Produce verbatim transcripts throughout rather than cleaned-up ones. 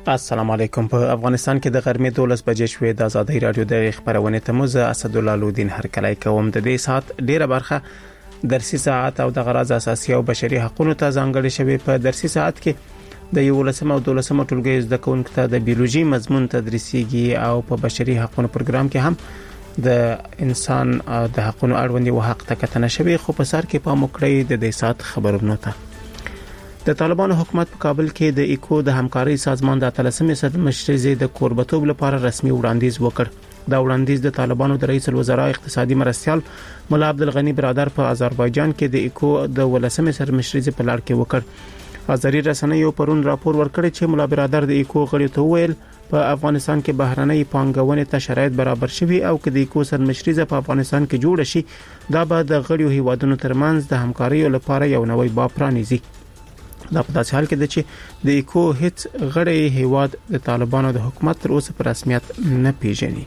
السلام علیکم. په افغانستان کې د غرمې دولس بجې شوې د آزادۍ رادیو د خبرونه تموزه اسدالله لودین هرکلی کوم. د دې سات ډیره برخه درسي ساعت او د غرض اساسي او بشري حقوقو ته ځانګړې شوی. په درسي ساعت کې د یولسم او دولسم ټولګي زده کوونکو ته د بیولوژي مضمون تدریسيږي او په بشري حقوقو پروګرام کې هم د انسان د حقوقو اړوند یو حق ته کتنه شوی. خو په سر کې په مکړی د دې سات خبرونه ته د طالبانو حکومت په کابل کې د ایکو د همکاري سازمان د اتلسمې صدر مشرزي د کوربتوب لپاره رسمي وړاندیز وکړ. دا وړاندیز د طالبانو د رئیس الوزرا اقتصادي مرستيال مولا عبدالغنی برادر په آذربایجان کې د ایکو د ولسمې صدر مشرزي په لړ کې وکړ. ازاري رسنیو پرون راپور ورکړ چې مولا برادر د ایکو غړي ته ویل په افغانستان کې بهرنۍ پانګونې ته شرایط برابر شوي او کې د ایکو صدر مشرزي په افغانستان کې جوړ شي دا به د غړیو هیوادونو ترمنځ د همکارۍ لپاره یو نوې باب پرانیزي. دا په داسې حال کې ده چې د ایکو هیڅ غړی هیواد د طالبانو د حکومت تر اوسه په رسمیت نه پیژني.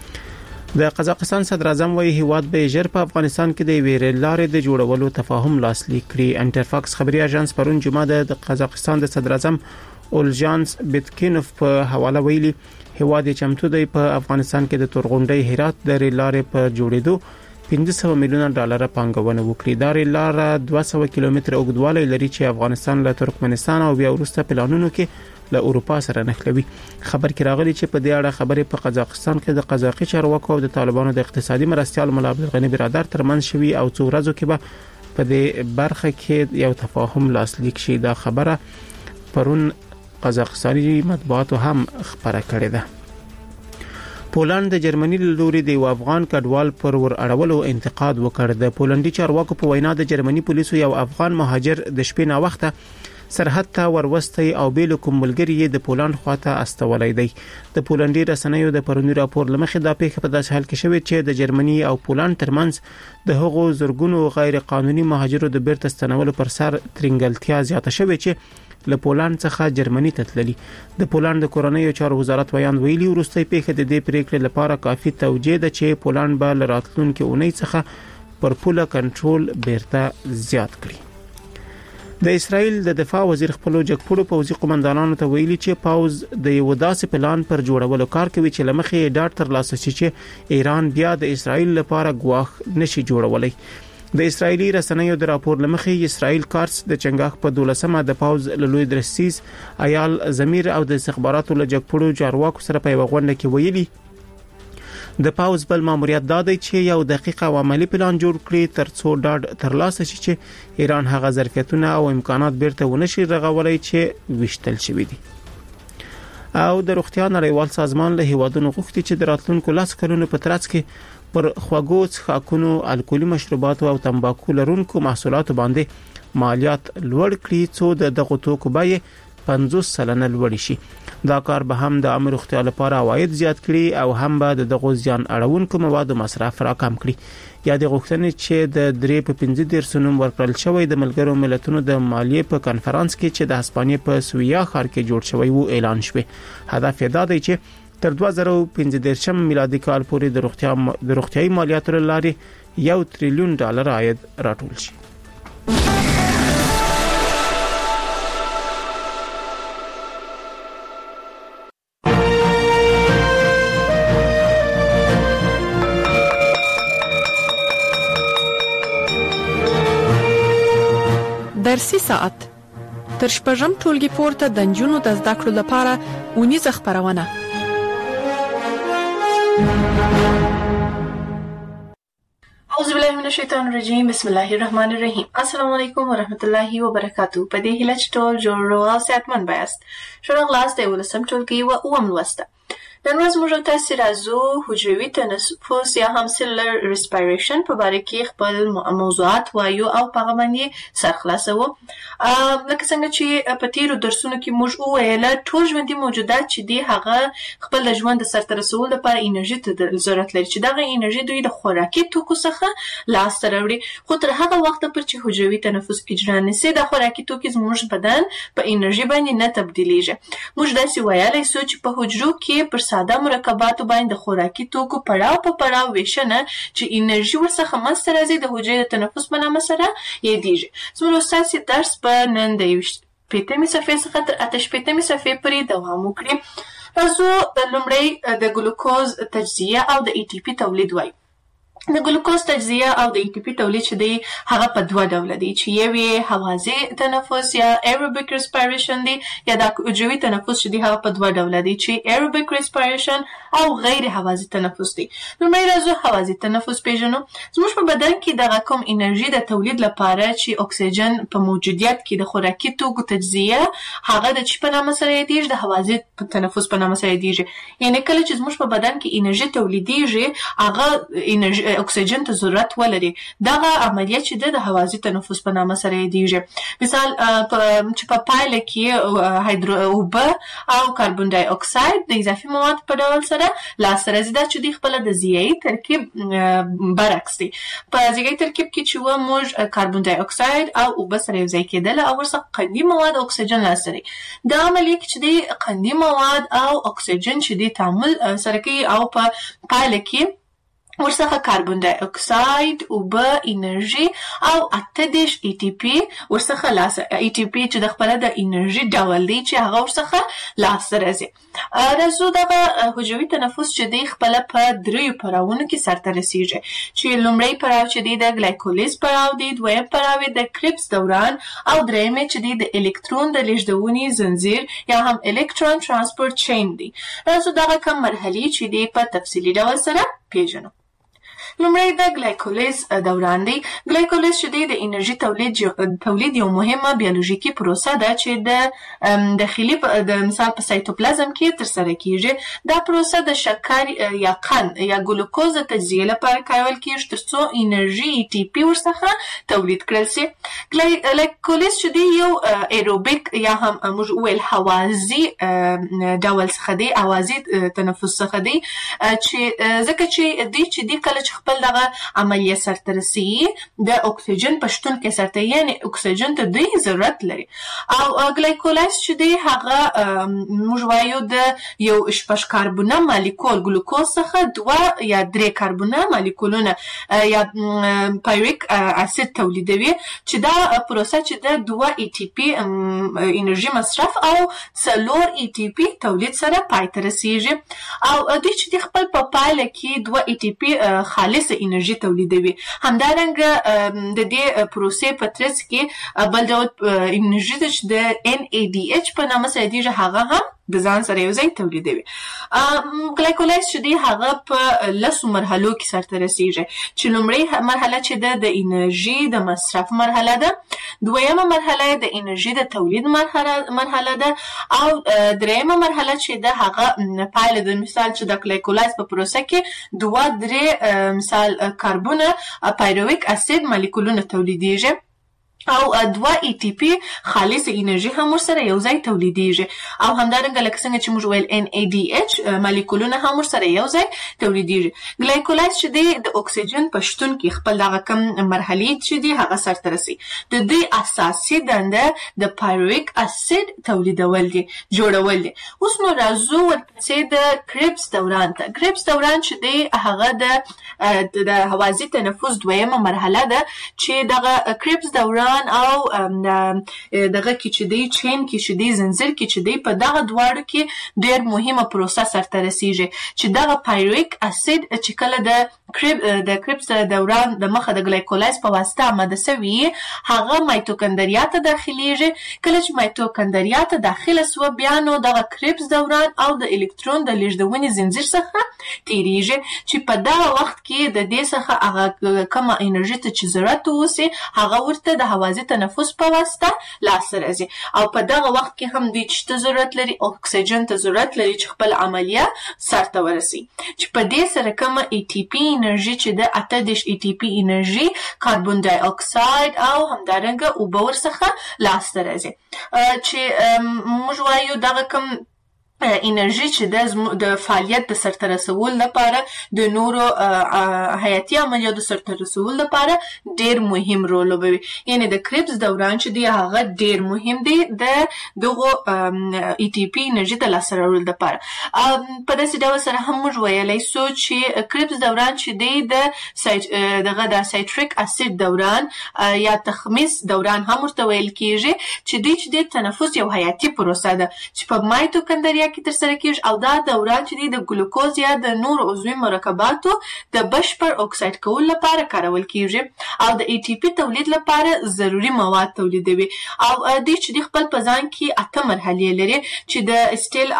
د قزاقستان صدر اعظم وایي هیواد به ژر په افغانستان کې د ویرې لارې د جوړولو تفاهم لاسلیک کړي. انټرفاکس خبري اژانس پرون جمعه د قزاقستان د صدر اعظم اولجانس بیتکینوف په حواله ویلي هیواد چمتو دی په افغانستان کې د تورغونډي هرات د ریلارې په جوړېدو پنځه سوه میلیونه ډالر پانګونه وکړي. دا ریلار دوه سوه کیلومتره اوږدوالی لري چې افغانستان له ترکمنستان او بیا وروسته پلانونو کې له اروپا سره نښلوي. خبر کې راغلی چې په دې اړه خبرې په قزاقستان کې د قزاقي چارواکو او د طالبانو د اقتصادي مرستيال مولا عبدالغنی برادر ترمنځ شوي او څو ورځې کې به په دې برخه کې یو تفاهم لاسلیک شي. دا خبره پرون قزاقستاني مطبوعاتو هم خبره کړې ده. پولند د جرمني له لوري د افغان کډوال پر ور اړولو انتقاد وکړ. د پولندي چارواکو په وینا د جرمني پولیسو یو افغان مهاجر د شپې نا وخته سرحد ته وروستي او بیل کوم ملګری د پولند خواته استولای دی. د پولندي رسنیو د پرونی راپور لمخې دا پیښه په داسې حال کې شوې چې د جرمني او پولند ترمنځ د هغو زرګونو غیر قانوني مهاجرو د بیرته ستنولو پر سر ترنګلتیا زیاته شوې چې له پولند څخه جرمني ته تللي. د پولند د کورنیو چارو وزارت ویان ویلي وروستي پیښه د دې پریکړې لپاره کافي توجیه ده چې پولند به له راتلونکي اونۍ څخه پر پوله کنټرول بیرته زیات کړي. د اسرایل د دفاع وزیر خپل جګپوړو پوځي قومندانانو ته ویلي چې پاوز د یو داسې پلان پر جوړولو کار کوي چې لمخې ډاټ تر لاسه شي چې ایران بیا د اسرایل لپاره ګواښ نشي جوړولای. د اسرایلی رسنیو د راپور لمخې اسرایل کارس د چنګاخ په دولسمه د پاوز لوی درسیز ایال زمیر او د استخباراتو لجګپړو چارواکو سره په وغونډه کې ویلي د پاوز بل ماموریت دا دی چې یو دقیق او عملی پلان جوړ کړي ترڅو ډاډ ترلاسه شي چې ایران هغه ظرفیتونه او امکانات بیرته ونشي رغولای چې وشتل شوی دي. او د روغتیا نړیوال سازمان له هیوادونو غوښتي چې د راتلونکو لاس کلونو په ترڅ کې پر خواږو څښاکونو، الکولي مشروباتو او تمباکو لرونکو محصولاتو باندې مالیات لوړ کړي څو د دغه توکو بیې پنځوس سلنه لوړ شي. دا کار به هم د عامه روغتیا لپاره عواید زیات کړي او هم به د دغه زیان اړونکو موادو مصرف راکم کړي. یا د غوښتنې چې د درې په پنځه دیرش سنوم ورکړل شوی د ملګرو ملتونو د مالیې په کانفرنس کې چې د هسپانیې په سویا ښار کې جوړ شوی وو اعلان شوی. هدف یې دا دی چې تر دوه زره پنځه دیرشم میلادي کال پورې د روغتیا د روغتیايي مالیاتو لاري یو تریلیون ډالر عاید راټول شي. درسي ساعت تر شپږم ټولګي پورته د نجونو د زده کړو لپاره اونیزه خبرونه. اعوذ بالله من الشیطان الرجیم بسم الله الرحمن الرحیم. السلام علیکم ورحمت الله وبرکاتہ. په دې هیله چې ټول جوړ او صحتمند بایاست. شروع غلاس د ولسم ټولګي و اوم لوسته. نن ورځ موږ تاسو راځو حجروي تنفس یا هم سیلولر ریسپایریشن په اړه کې خپل موضوعات وایو او په باندې سر خلاصو. لکه څنګه چې په تیرو درسونو کې موږ وویل ټول ژوندي موجودات چې دی هغه خپل ژوند سرته رسول لپاره انرژي ته ضرورت لري چې دغه انرژي دوی د خوراکي توکو څخه لاس ته راوړي. خو تر هغه وخت پورې چې حجروي تنفس اجرا نشي د خوراکي توکو زموږ بدن په انرژي باندې نه تبدیلیږي. موږ داسې ویلای شو چې په حجرو کې پر ساده مرکباتو باندې خوراکي توکو پړاو په پړاو ویشنه چې انرژي ورڅخه منځته راځي د حجرې د تنفس په نامه سره یادېږي. زموږ اساسي درس په نن د شپېتمې صفحې څخه تر اته شپېتمې صفحې پورې دوام وکړي. راځو د لومړی د ګلوکوز تجزیه او د ای ټي پی تولید وایو. د ګلوکوز تجزیه او د ای ټي پی تولید چې دی هغه په دوه ډوله دی چې یو یې هوازی تنفس یا ایروبیک ریسپایریشن دی یا د حجروي تنفس چې دی هغه په دوه ډوله دی چې ایروبیک ریسپایریشن او غیر هوازی تنفس دی. لومړی راځو هوازی تنفس پیژنو. زموږ په بدن کې دغه کوم انرژي د تولید لپاره چې اکسیجن په موجودیت کې د خوراکي توکو تجزیه هغه د چی په نامه سره یادیږي د هوازی تنفس په نامه سره یادیږي. یعنی کله چې زموږ په بدن کې انرژي تولیدیږي هغه انرژي اکسیجن ته ضرورت ولري. دغه عملیات چې د هوازی تنفس په نامه سره یادیږي. مثال چې په پایله کې هایدرو اوبه او کاربن ډای اکساید د اضافي مواد په ډول سره لاسته راځي دا چې د خپل د ضیايي ترکیب برعکس دی. په ضیايي ترکیب کې چې و موږ کاربن ډای اکساید او اوبه سره یوځای کېدل او ورسره قندي مواد اکسیجن لاسته راځي. دا عملیه چې د قندي مواد او اکسیجن چې د تعامل سره کوي او په پایله کې ورڅخه کاربن ډای اکساید، اوبه، انرژي او اته دېرش ای ټي پی ورڅخه لاسته ای ټي پی چې د خپل د انرژي ډول دی چې هغه ورڅخه لاسته راځي. راځو دغه حجروي تنفس چې دی خپل په دریو پړاوونو کې سرته رسیږي چې لومړی پړاو چې دی د ګلایکولیز پړاو دی، دویم پړاو د کرپس دوران او دریم چې دی د الکترون د لیږدونې زنجیر یا هم الکترون ترانسپورت چین دی. راځو دغه کوم مرحلې چې دی په تفصیلي ډول سره پیژنو. لومړی د ګلایکولیز دوران دی. ګلایکولیز چې دی د انرژي تولید تولید یو مهمه بیولوژیکي پروسه ده چې د داخلي د مثال په سایتوپلازم کې ترسره کیږي. دا پروسه د شکر یا قند یا ګلوکوز د تجزیه لپاره کارول کیږي ترڅو انرژي ای ټي پی ورڅخه تولید کړل شي. ګلایکولیز چې دی یو ایروبیک یا هم موږ ویل هوازی ډول څخه دی، هوازی تنفس څخه دی چې ځکه چې دی چې دی کله خپل دغه عملیه سرته رسیږي د اکسیجن په شتون کې سرته یعنی اکسیجن ته دوی ضرورت لري. او ګلایکولیز چې دی هغه موږ وایو د یو شپږ کاربونه مالیکول ګلوکوز څخه دوه یا درې کاربونه مالیکولونه یا پایرویک اسید تولیدوي چې دا پروسه چې د دوه ای ټي پی انرژي مصرف او څلور ای ټي پی تولید سره پای ته رسیږي. او دوی چې د خپل په پایله کې دوه ای ټي پی خالصه انرژي تولیدوي. همدارنګه د دې پروسې په ترڅ کې بل ډول انرژي چې د ان ای ډي ایچ په نامه سره دی هغه هم د ځان سره یو ځای تولیدوي. ګلایکولیز چې دی هغه په لسو مرحلو کې سرته رسیږي چې لومړی مرحله چې ده د انرژي د مصرف مرحله ده، دویمه مرحله د انرژي د تولید مرحله ده او دریمه مرحله چې ده هغه پایله د مثال چې د ګلایکولیز په پروسه کې دوه درې مثال کاربونه پایرویک اسید مالیکولونه تولیدیږي او دوه ای ټي پی خالص انرژي هم ورسره یو ځای تولیدیږي. او همدارنګه لکه څنګه چې موږ ویل ان ای ډي ایچ مالیکولونه هم ورسره یو ځای تولیدیږي. ګلایکولیز چې دی د اکسیجن په شتون کې خپل دغه کم مرحلې چې دی هغه سرته رسي. د دې اساسي دنده د پایرویک اسید تولیدول دي، جوړول دي. اوس نو راځو ورپسې د کرپس دوران ته. کرپس دوران چې دی هغه د د هوازی تنفس دویمه مرحله ده چې دغه کرپس دوران او دغه کې چې دی چین کې چې دی زنجیر کې چې دی په دغه دواړو کې ډېر مهمه پروسه سرته رسیږي چې دغه پایرویک اسید چې کله د کرب د کرپس دوران د مخه د ګلایکولیز په واسطه آماده سوي هغه مایتوکندریا ته داخليږي. کله چې مایتوکندریا ته داخله سو بیا نو دغه کرپس دوران او د الکترون د لیږدونې زنجیر څخه تیریږي چې په دغه وخت کې د دې څخه هغه کومه انرژي ته چې ضرورت وسی هغه ورته د هوازی تنفس په واسطه لاسته راځي. او په دغه وخت کې هم دوی چې ضرورت لري اکسیجن ته ضرورت لري چې خپل عملیه سرته ورسي چې په دې سره کومه ای ټي پی انرژي چې د اته دېرش ای ټي پی انرژي کاربن ډای اکساید او همدارنګه اوبه ورڅخه لاسته راځي چې موږ وایو دغه کوم انرژي چې د فعالیت د سرته رسول لپاره د نورو حیاتي عملیاتو د سرته رسول لپاره ډیر مهم رول لوبوي. یعنی د کریبس دوران چې دی هغه ډیر مهم دی د دغه ای ټي پی انرژي د لاسته راوړلو لپاره. په داسې ډول سره هم موږ ویلی سو چې کریبس دوران چې دی د دغه د سایتریک اسید دوران یا تخمیس دوران هم ورته ویل کیږي چې دوی چې د تنفس یو حیاتي پروسه ده چې په مایتوکندریا کې تر سره کیږي او دا دوران چې دی د ګلوکوز یا د نور عضوي مرکباتو د بشپړ اکساید کولو لپاره کارول کیږي او د ای ټي پی تولید لپاره ضروري مواد تولیدوي. او دوی چې دی خپل په ځان کې اته مرحلې لري چې د اسټیل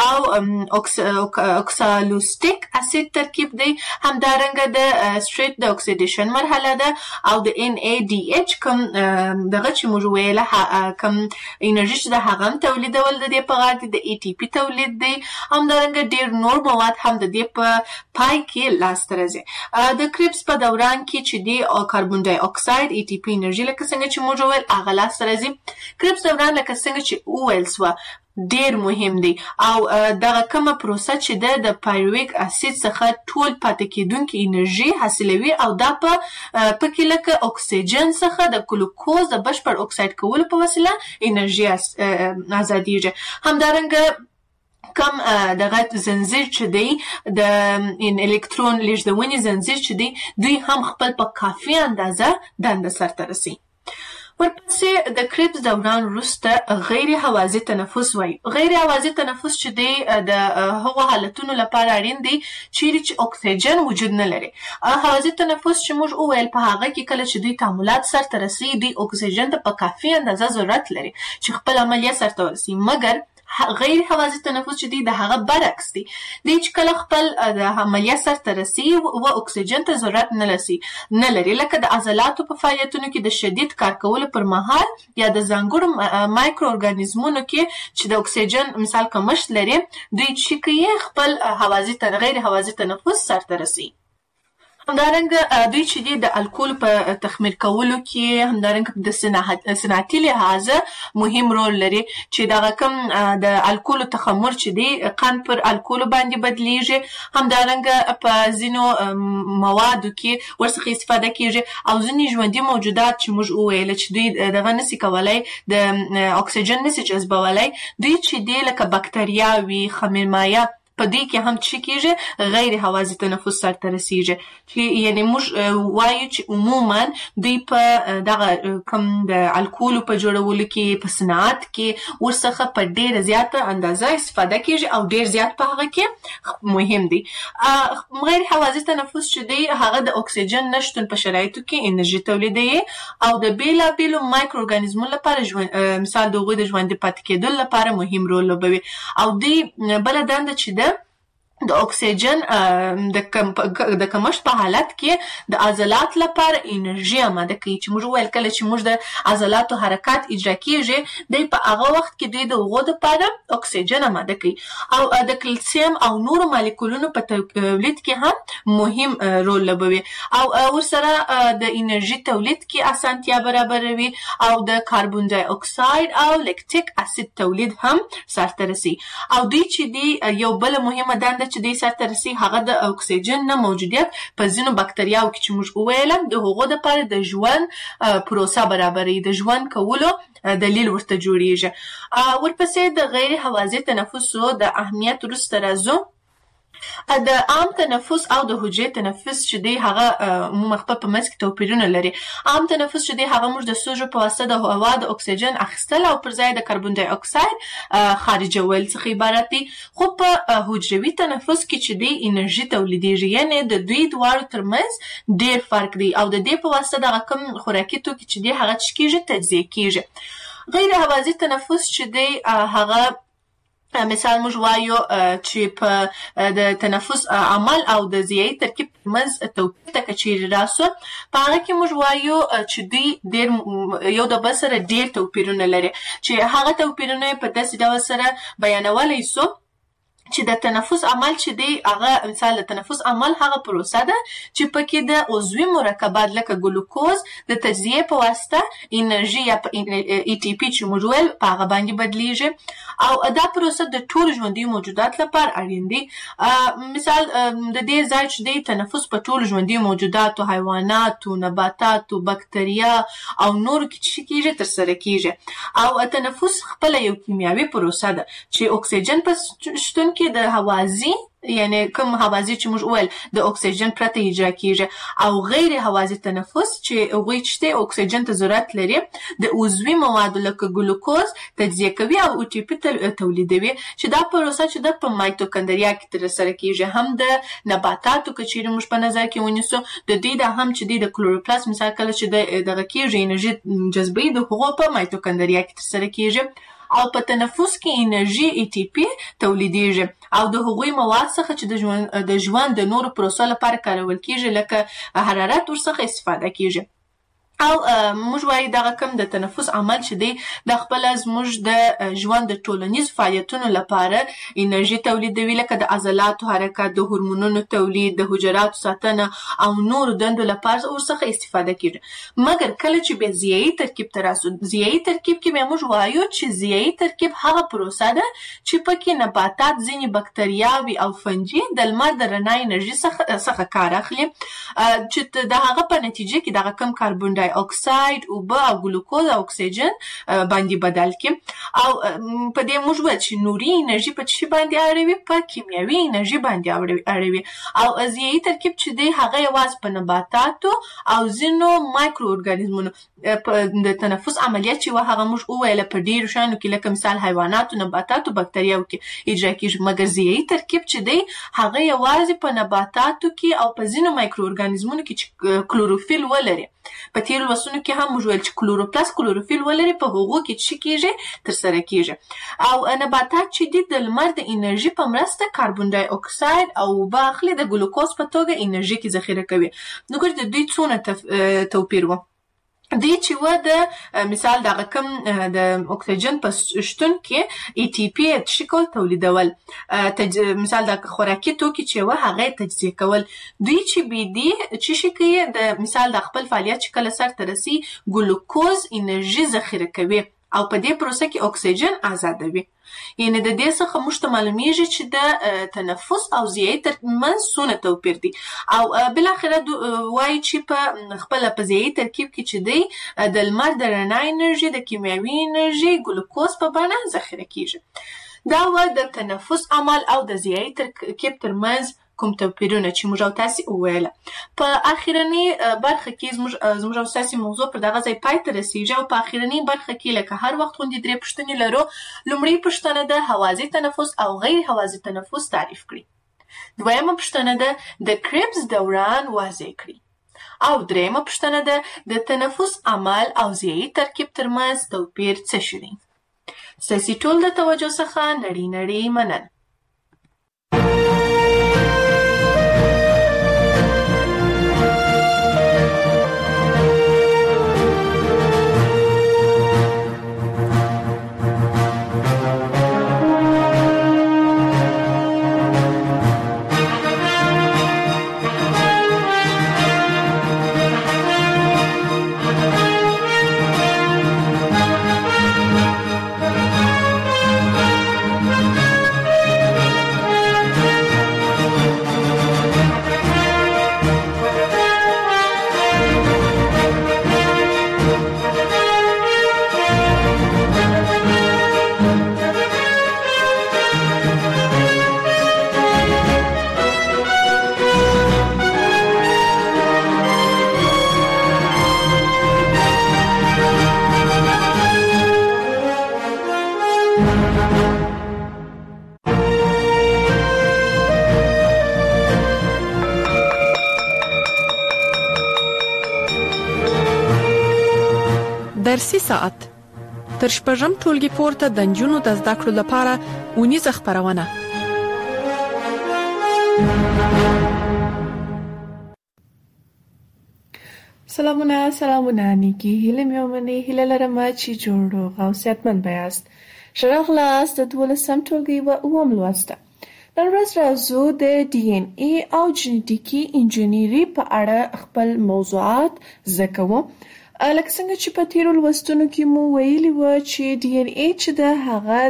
او اوکسالوستیک اسید ترکیب دی، همدارنګه د سټریټ د اکسیډیشن مرحله ده او د ان ای ډي ایچ کوم دغه چې موږ ویله کوم انرژي چې د هغه تولیدول د دې په غاړه د ای ټي پی تولید دی. همدارنګه ډیر نور مواد هم د دې په پای کې لاسته راځي. د کریبس په دوران کې چې دی کاربن ډای اکساید ای ټي پی انرژي لکه څنګه چې موږ ویل هغه لاسته راځي. کریبس دوران لکه څنګه چې وویل سوه ډیر مهم دی او دغه کومه پروسه چې ده د پایرویک اسید څخه ټول پاتې کیدونکي انرژي حاصلوي او دا په پکې لکه اکسیجن څخه د ګلوکوز د بشپړ اکساید کولو په وسیله انرژي ازادیږي. همدارنګه کم دغه زنجیر چې دی د الکترون لیږدونې زنجیر چې دی دوی هم خپل په کافي اندازه دنده سرته رسي. ورپسې د کریبس دوران وروسته غیر حوازي تنفس وایي. غیر حوازي تنفس چې دی د هغو حالتونو لپاره اړین دی چیرې چې اکسیجن وجود نه لري. حوازي تنفس چې موږ وویل په هغه کې کله چې دوی تعاملات سرته رسي دوی اکسیجن ته په کافي اندازه ضرورت لري چې خپل عملیه سرته ورسي. مګر غیر حوازي تنفس چې دی د هغه برعکس دی. دی چې کله خپل د عملیه سرته رسي و اکسیجن ته ضرورت نه لري نه لري لکه د عضلاتو په فعالیتونو کې د شدید کار کولو پر مهال یا د ځانګړو مایکرو ارګانیزمونو کې چې د اکسیجن مثال کمښت لري دوی چې کوي خپل حوازي غیر حوازي تنفس سرته رسي. همدارنګه دوی چې دی د الکول په تخمیر کولو کې همدارنګه د صنعتي لحاظه مهم رول لري چې دغه کوم د الکول تخمر چې دی قند پر الکول باندې بدلیږي. همدارنګه په ځینو موادو کې ورڅخه استفاده کیږي او ځینې ژوندي موجودات چې موږ وویل چې دوی دغه نسي کولای د اکسیجن نسي جذبولی دوی چې دی لکه بکتریاوي خمیرمایه په دې کې هم چې کېږي غیر حوازي تنفس سرته رسیږي چې یعنی موږ وایو چې عموما دوی په دغه کوم د الکولو په جوړولو کې په صنعت کې ورڅخه په ډېره زیاته اندازه استفاده کېږي او ډېر زیات په هغه کې مهم دی. غیر حوازي تنفس چې دی هغه د اکسیجن نشتون په شرایطو کې انرژي تولیدوي او د بیلابیلو مایکرو ارګانیزمونو لپاره مثال د هغوی د ژوندي پاتې کېدو لپاره مهم رول لوبوي او دوی بله دنده چې ده د اکسیجن د کمښت په حالت کې د عضلات لپاره انرژي آماده کوي چې موږ ویل کله چې موږ د عضلاتو حرکات اجرا کیږي دی په هغه وخت کې دوی د هغو دپاره اکسیجن آماده کوي او د کلسیم او نورو مالیکولونو په تولید کې هم مهم رول لوبوي او ورسره د انرژي تولید کې اسانتیا برابروي او د کاربن ډای اکساید او لیکټیک اسید تولید هم سرته رسي. او دوی چې دی یو بله مهمه دنده چې دوی سرته رسي هغه د اکسیجن نه موجودیت په ځینو بکتریاوو کې چې موږ وویلم د هغو دپاره د ژوند پروسه برابروي، د ژوند کولو دلیل ورته جوړیږي. ورپسې د غیر حوازي تنفسو د اهمیت وروسته راځو. د عام تنفس او د حجري تنفس چې دی هغه عموما خپل په منځ کې توپیرونه لري. عام تنفس چې دی هغه موږ د سږو په واسطه د هوا د اکسیجن اخیستل او پر ځای د کاربن ډای اکساید خارجول څخه عبارت دی. خو په حجروي تنفس کې چې دی انرژي تولیدیږي، یعنی د دوی دواړو ترمنځ ډیر فرق دی او د دې په واسطه دغه کوم خوراکي توکي چې دی هغه څه کیږي تجزیه کیږي. غیر حوازي تنفس چې دی هغه مثال موږ وایو چې په د تنفس عمل او د ضیایي ترکیب ترمنځ توپیر ته که چیرې راسو په هغه کې موږ وایو چې دوی ډېر یو د بل سره ډېر توپیرونه لري چې هغه توپیرونه په داسې ډول سره بیانولی سو چې د تنفس عمل چې دی هغه مثال د تنفس عمل هغه پروسه ده چې پکې د عضوي مرکبات لکه ګلوکوز د تجزیه په واسطه انرژي یا ای ټي پی چې موږ ویل په هغه باندې بدلیږي او دا پروسه د ټول ژوندي موجودات لپاره اړین دی. مثال د دې ځای چې دی تنفس په ټول ژوندي موجوداتو حیواناتو نباتاتو بکتریا او نور کې کیږي تر سره کیږي او تنفس خپل یو کیمیاوي پروسه ده چې اکسیجن په شتون کې د حوازی یعنی کوم حوازی چې موږ ویل د اکسیجن پرته اجرا کیږي او غیر حوازی تنفس چې هغوی چې اکسیجن ته ضرورت لري د عضوي موادو لکه ګلوکوز تجزیه کوي او او ټي پی تولیدوي چې دا پروسه چې د په مایتوکندریا کې تر سره کیږي. هم د نباتاتو کې چې موږ په نظر کې ونیسو د دې د هم چې د کلوروپلاست مثال کله چې دغه کیږي انرژي جذبي د هغو په مایتوکندریا کې تر سره کیږي او په تنفس کې انرژي ای ټي پی تولیدېږي او د هغوی مواد څخه چې د ژوند د ژوند د نورو پروسو لپاره کارول کیږي لکه حرارت ورڅخه استفاده کیږي او موږ وایي دغه کوم د تنفس عمل چې دی د خپل زموږ د ژوند د ټولنیز فعالیتونو لپاره انرژي تولیدوي لکه د عضلاتو حرکت د هورمونونو تولید د حجراتو ساتنه او نور دندو لپاره ورڅخه استفاده کیږي. مګر کله چې به ضیايي ترکیب ته راسو ضیايي ترکیب کې به موږ وایو چې ضیايي ترکیب هغه پروسه ده چې پکې نباتات ځینې بکتریاوي او فنجي د لمر د رڼا انرژي څخه څخه کار اخلي چې د هغه په نتیجه کې دغه کم کاربن ډای اکساید اوبه او ګلوکوز او اکسیجن باندې بدل کی او په دې موږ وایو چې نوري انرژي په چی باندې اړوي په کیمیاوي انرژي باندې اړوي او ضیايي ترکیب چې دی هغه یوازې په نباتاتو او ځینو مایکرو ارګانیزمونو د تنفس عملیات چې هغه موږ وویل په ډیرو شانو کې لکه مثال حیواناتو نباتاتو بکتریاو کې اجرا کیږي. مګر ضیايي ترکیب چې دی هغه یوازې په نباتاتو کې او په ځینو مایکرو ارګانیزمونو کې چې کلوروفیل ولري په تیر لوستونو کې هم موږ ویل چې کلوروپلاست کلوروفیل ولري په هغو کې چې کیږي تر سره کیږي او نباتات چې دي د لمر د انرژي په مرسته کاربن ډای اکساید او اوبه اخلي د ګلوکوز په توګه انرژي کې ذخیره کوي. نو ګور د دوی څونه توپیر وو دی چې و د مثال دغه کم د اکسیجن په شتون کې ای ټي پی شکل تولیدول مثال د خوراکي توکي چې و هغه تجزیه کول. دوی چې بي دي چې شي کوي د مثال د خپل فعالیت چې کله سر ته رسي ګلوکوز انرژي ذخیره کوي او په دې پروسه کې اکسیجن آزادوي. یعنی د دې څخه موږ ته معلومیږي چې د تنفس او ضیايي ترمنځ څونه توپیر دي او بل اخره وایي چې په خپل په ضیايي ترکیب کې چې دی د لمر د رڼا انرژي د کیمیاوي انرژي ګلوکوز په بڼه ذخیره کیږي. دا و د تنفس عمل او د ضیايي ترکیب ترمنځ کوم توپیرونه چې موږ او تاسو وویل. په اخیرنی برخه کې زموږ زموږ او تاسو موضوع پر دغه ځای پای ته رسیږي او په اخیرنی برخه کې لکه هر وخت غوندې درې پوښتنې لرو. لومړی پوښتنه ده حوازی تنفس او غیر حوازی تنفس تعریف کړئ. دویمه پوښتنه ده د کریبس دوران واضح کړئ او دریمه پوښتنه ده د تنفس عمل او ضیايي ترکیب ترمنځ توپیر څه شي دی. ستاسو ټول د توجه څخه نړۍ نړۍ مننه. درسي ساعت تر شپږم ټولګي پورته د نجونو د زده کړو لپاره اونیزه خبرونه. سلامونه سلامونه نیکی هیله مې ومني هیله لرم چې جوړ او صحتمند بیاست. ښه راغلاست د دولسم ټولګي و اووم لوسته. نن ورځ راځو د ډي ان اي او جینټیکي انجینری په اړه خپل موضوعات زده کوو. لکه څنګه چې په تیرو لوستونو کې مو ویلي و چې ډي ان اي چې د هغه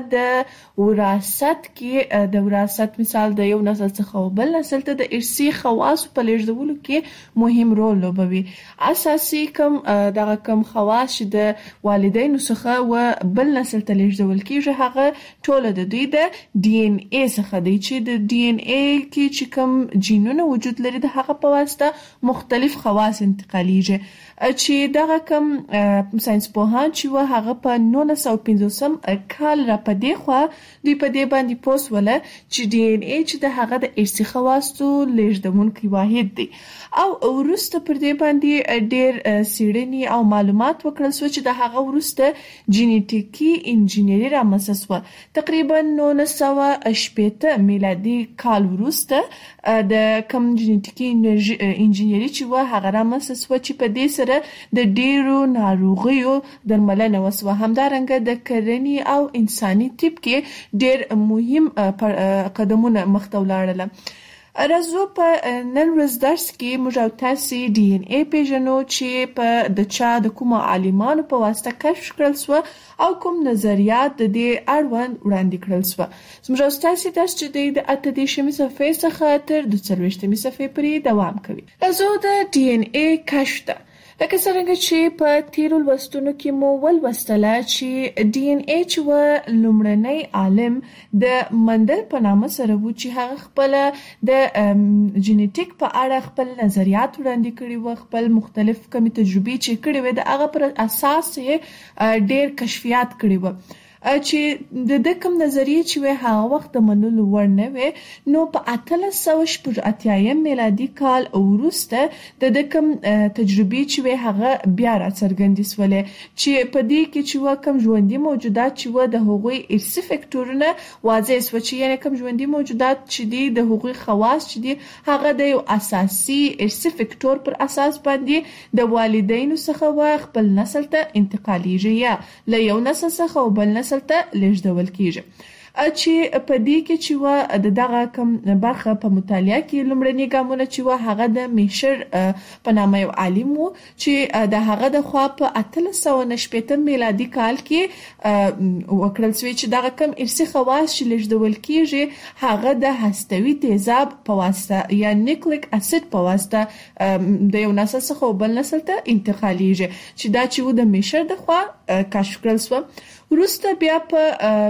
د وراثت کې د وراثت مثال د یو نسل څخه بل نسل ته د ارثي خواصو په لیږدولو کې مهم رول لوبوي. اساسي کوم دغه کوم خواص چې د والدینو څخه و بل نسل ته لیږدول کېږي هغه ټول د دوی د ډي ان اي څخه دی چې د ډي ان اي کې چې کوم جینونه وجود لري د هغه په واسطه مختلف خواص انتقالیږي چې دغه کوم ساينس پوهان چې و هغه په نولس سوه پنځوسم کال را پدې خوا دوی په دې باندې پوس ولا چې ډي ان اي چې د هغه د ارثي خواصو لیږدونکي واحد دی او ورسته پر دې باندې ډېر څېړنې او معلومات وکړل شو چې د هغه ورسته جینټیکي انجینری رامنځته شوه. تقریبا نولس سوه شپېته میلادي کال ورسته د کوم جینټیکي انجینری چې و هغه رامنځته شوه چې په دې سره د ډیرو ناروغیو درملنه وسوه. همدارنګه د کرنې او انساني طب کې ډیر مهم قدمونه مخته ولاړل. راځو په نن ورځ درس کې موږ تاسو ډي ان اي پیژنو چې په د چا د کوم عالمانو په واسطه کشف کړل شو او کوم نظریات د دې اړوند وړاندې کړل شو. موږ تاسو درس چې د اته دیشمې صفحې څخه تر د څلوېښتمې صفحې پورې دوام کوي. راځو د ډي ان اي کشف ته. لکه څنګه چې په تیرو لوستونو کې مو ولوستله چې ډي ان اي چې و لومړنی عالم د مندل په نامه سره و چې هغه خپل د جینټیک په اړه خپل نظریات وړاندې کړي و، خپل مختلف کمی تجربې چې کړي و د هغه پر اساس یې ډېر کشفیات کړي و چې د د کوم نظریه چې هغه وخت د منلو وړ نه وي. نو په اتلس سوه شپږ اتیایم میلادي کال وروسته د د کوم تجربې چې هغه بیا راڅرګندې شولې چې په دې کې چې کوم ژوندي موجودات چې و د هغوی ارثي فکټورونه واضح شو چې یعنی کوم ژوندي موجودات چې دي د هغوی خواص چې دي هغه د یو اساسي ارثي فکټور پر اساس باندې د والدینو څخه و خپل نسل ته انتقالیږي یا له یو نسل څخه بل نسل ته لیږدول کیږي. چې په دې کې چې و د دغه کوم برخه په مطالعه کې لومړني ګامونه چې و هغه د میشر په نامه یو عالم و چې د هغه د خوا په اتلس سوه شپېته میلادي کال کې وکړل شوی چې دغه کوم ارثي خواص چې لیږدول کیږي هغه د هستوي تیزاب په واسطه یا نیوکلیک اسید په واسطه د یو نسل څخه بل نسل ته انتقالیږي چې دا چې و د میشر د خوا کشف کړل شو. وروسته بیا په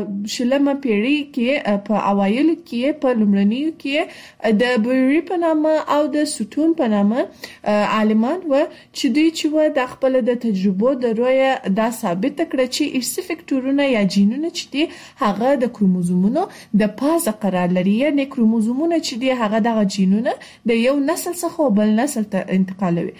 شلمه پیړۍ کې په اوایلو کې په لومړنیو کې د بوری په نامه او د سوتون په نامه عالمان و چې دوی چې و د خپل د تجربو د رویه دا ثابت کړ چې ارثي فکټورونه یا جینونه چې دي هغه د کروموزومونو د پازه قرار لري، یعنی کروموزومونه چې دي هغه دغه جینونه د یو نسل څخه بل نسل ته انتقالوي.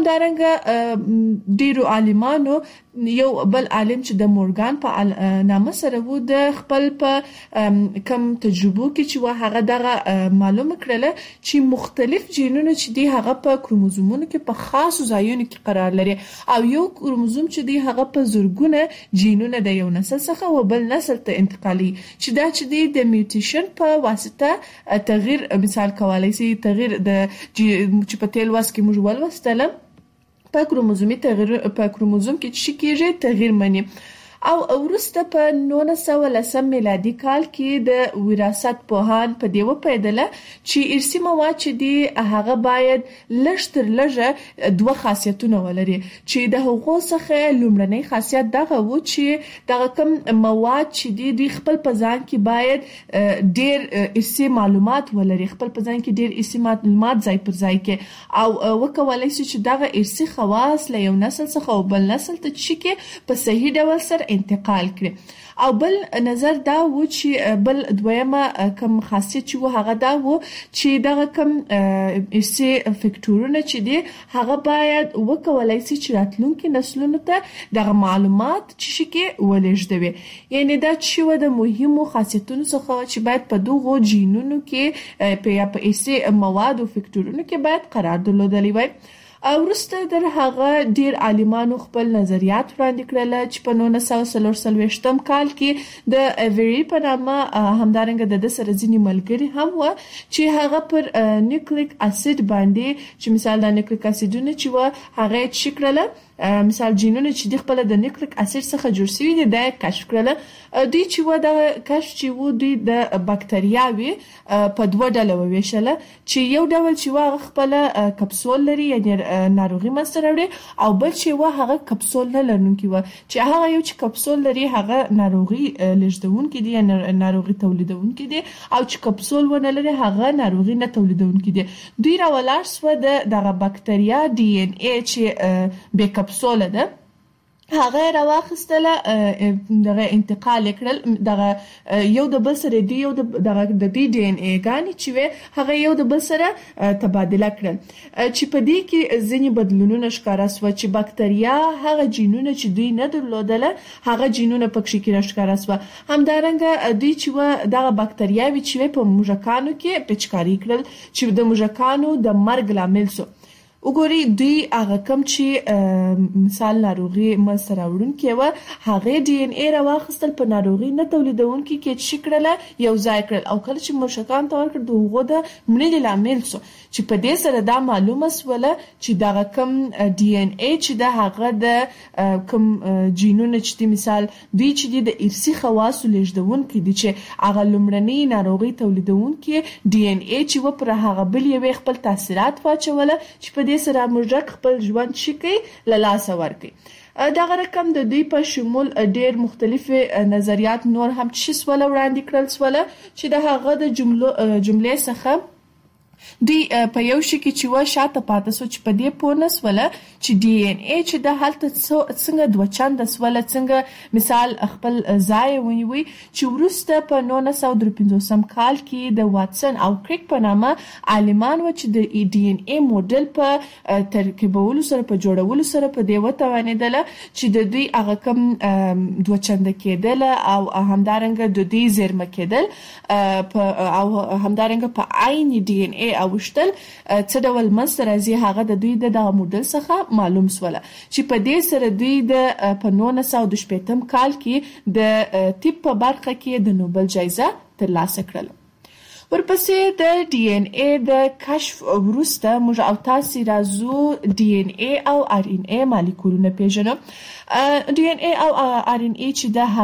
همدارنګه ډیرو عالمانو یو بل عالم چې د مورګان په نامه سره وو د خپل په کم تجربو کې چې و هغه دغه معلومه کړله چې مختلف جینونه چې دي هغه په کروموزومونو کې په خاصو ځایونو کې قرار لري او یو کروموزوم چې دي هغه په زرګونه جینونه د یو نسل څخه و بل نسل ته انتقالي چې دا چې دي د میوټیشن په واسطه تغییر مثال کولای شي تغییر د چې په تل واس کې موږ ولوستل په کروموزومي تغییر په کروموزوم کې چې کېږي تغییر مني. او ورسته په نولس سوه لسم میلادي کال کې د وراثت پوهان په دې وپیدله چې ارثي مواد چې دي هغه باید لږ تر لږه دوه خاصیتونه ولري چې د هغو څخه لومړنی خاصیت دغه و چې دغه کوم مواد چې دي دوی خپل په ځان کې باید ډیر ارثي معلومات ولري، خپل په ځان کې ډیر ارثي معلومات ځای پر ځای کې او وکولای شي چې دغه ارثي خواص له یو نسل څخه بل نسل ته چې کې په صحیح ډول سره انتقال کړي. او بل نظر دا و چې بل دویمه کم خاصیت چې و هغه دا و چې دغه کم ارثي فکټورونه چې دي هغه باید وکولای شي چې راتلونکي نسلونو ته دغه معلومات چې کې ولېږدوي، یعنی دا چې و د مهمو خاصیتونو څخه چې باید په دغو جینونو کې په یا په ارثي مواد او فکټورونو کې باید قرار درلودلی وای. وروسته در هغه ډیر عالمانو خپل نظریات وړاندې کړل چې په نولس سوه څلور څلوېښتم کال کې د ایوری په نامه همدارنګه د سره ځینې ملګري هم و چې هغه پر نیوکلیک اسید باندې چې مثال د نیوکلیک اسیدونه چې و هغه چې کړل مثال جینونه چې د خپل د نیوکلیک اسید څخه جوړ شوي دي دا کشف کړل. دوی چې و د کشف چې و دوی د بکټریاوي په دوه ډله وویشل چې یو ډول چې و خپل کپسول لري یعنی ناروغي منځته راوړي او بل چې و هغه کپسول نه لرونکي و چې هغه یو چې کپسول لري هغه ناروغي لږدونکي دي یا ناروغي تولیدونکي دي او چې کپسول ونه لري هغه ناروغي نه تولیدونکي دي. دوی راولاړ سو د دغه بکټریا ډي ان اي چې به کپسول ده هغه راواخستله دغه انتقال کړل دغه یو د بل سره دی یو دغه د ډي ډي ان اي غاني چې هغه یو د بل سره تبادله کړل چې په دې کې ځینې بدلونونه ښکارا سو چې بکټریا هغه جینونه چې دوی نه درلودله هغه جینونه پکې کې ښکارا سو. همدارنګه دوی چې دغه بکټریاوي چې په موږکانو کې پچکاری کړل چې د موږکانو د مرګ لامل سو. وګوري دوی هغه کم چې مثال ناروغي منځته راوړونکي و هغه ډي ان اي راواخیستل په ناروغي نه تولیدونکي کې چې کړله یو ځای کړل او کله چې موږکان ته ورکړ دغه د مړینې لامل سو چې په دې سره دا معلومه سوله چې دغه کم ډي ان اي چې د هغه د کم جینونه چې مثال دوی چې د ارثي خواصو لږدونکي دي چې هغه لومړنۍ ناروغي تولیدونکي ډي ان اي چې و پر هغه بل یو خپل تاثیرات واچوله چې په سره موږک خپل ژوند شي لاسه ورکړي. دغه رقم د دوی په شمول ډېر مختلف نظریات نور هم چې سوال وړاندې کړل سوال چې د هغه د جملو جملې څخه دوی په یو شي کې چې و شاته پاتې سو چې په دې پونه سوله چې ډي ان اي چې د حالت څنګه دوه چند سوله څنګه مثال خپل ځای ونیوي چې ورسته په نولس سوه درې پنځوسم کال کې د واتسن او کریک په نامه عالمان و چې د ډي ان اي موډل په ترکیبولو سره په جوړولو سره په دې وتوانیدل چې د دوی هغه کم دوه چند کېدل او همدارنګه د دوی زیرمه کېدل او همدارنګه په عین ډي ان اي اوشتل څه ډول منځته راځي هغه د دوی د دغه موډل څخه معلوم سوله چې په دې سره دوی د په نولس سوه شپږم کال کې د طب په برخه کې د نوبل جایزه ترلاسه کړله. ورپسې د ډي ان اي د کشف وروسته موږ او تاسو راځو ډي ان اي او ار ان اي مالیکولونه پیژنو. ډي ان اي او ار ان اي چې د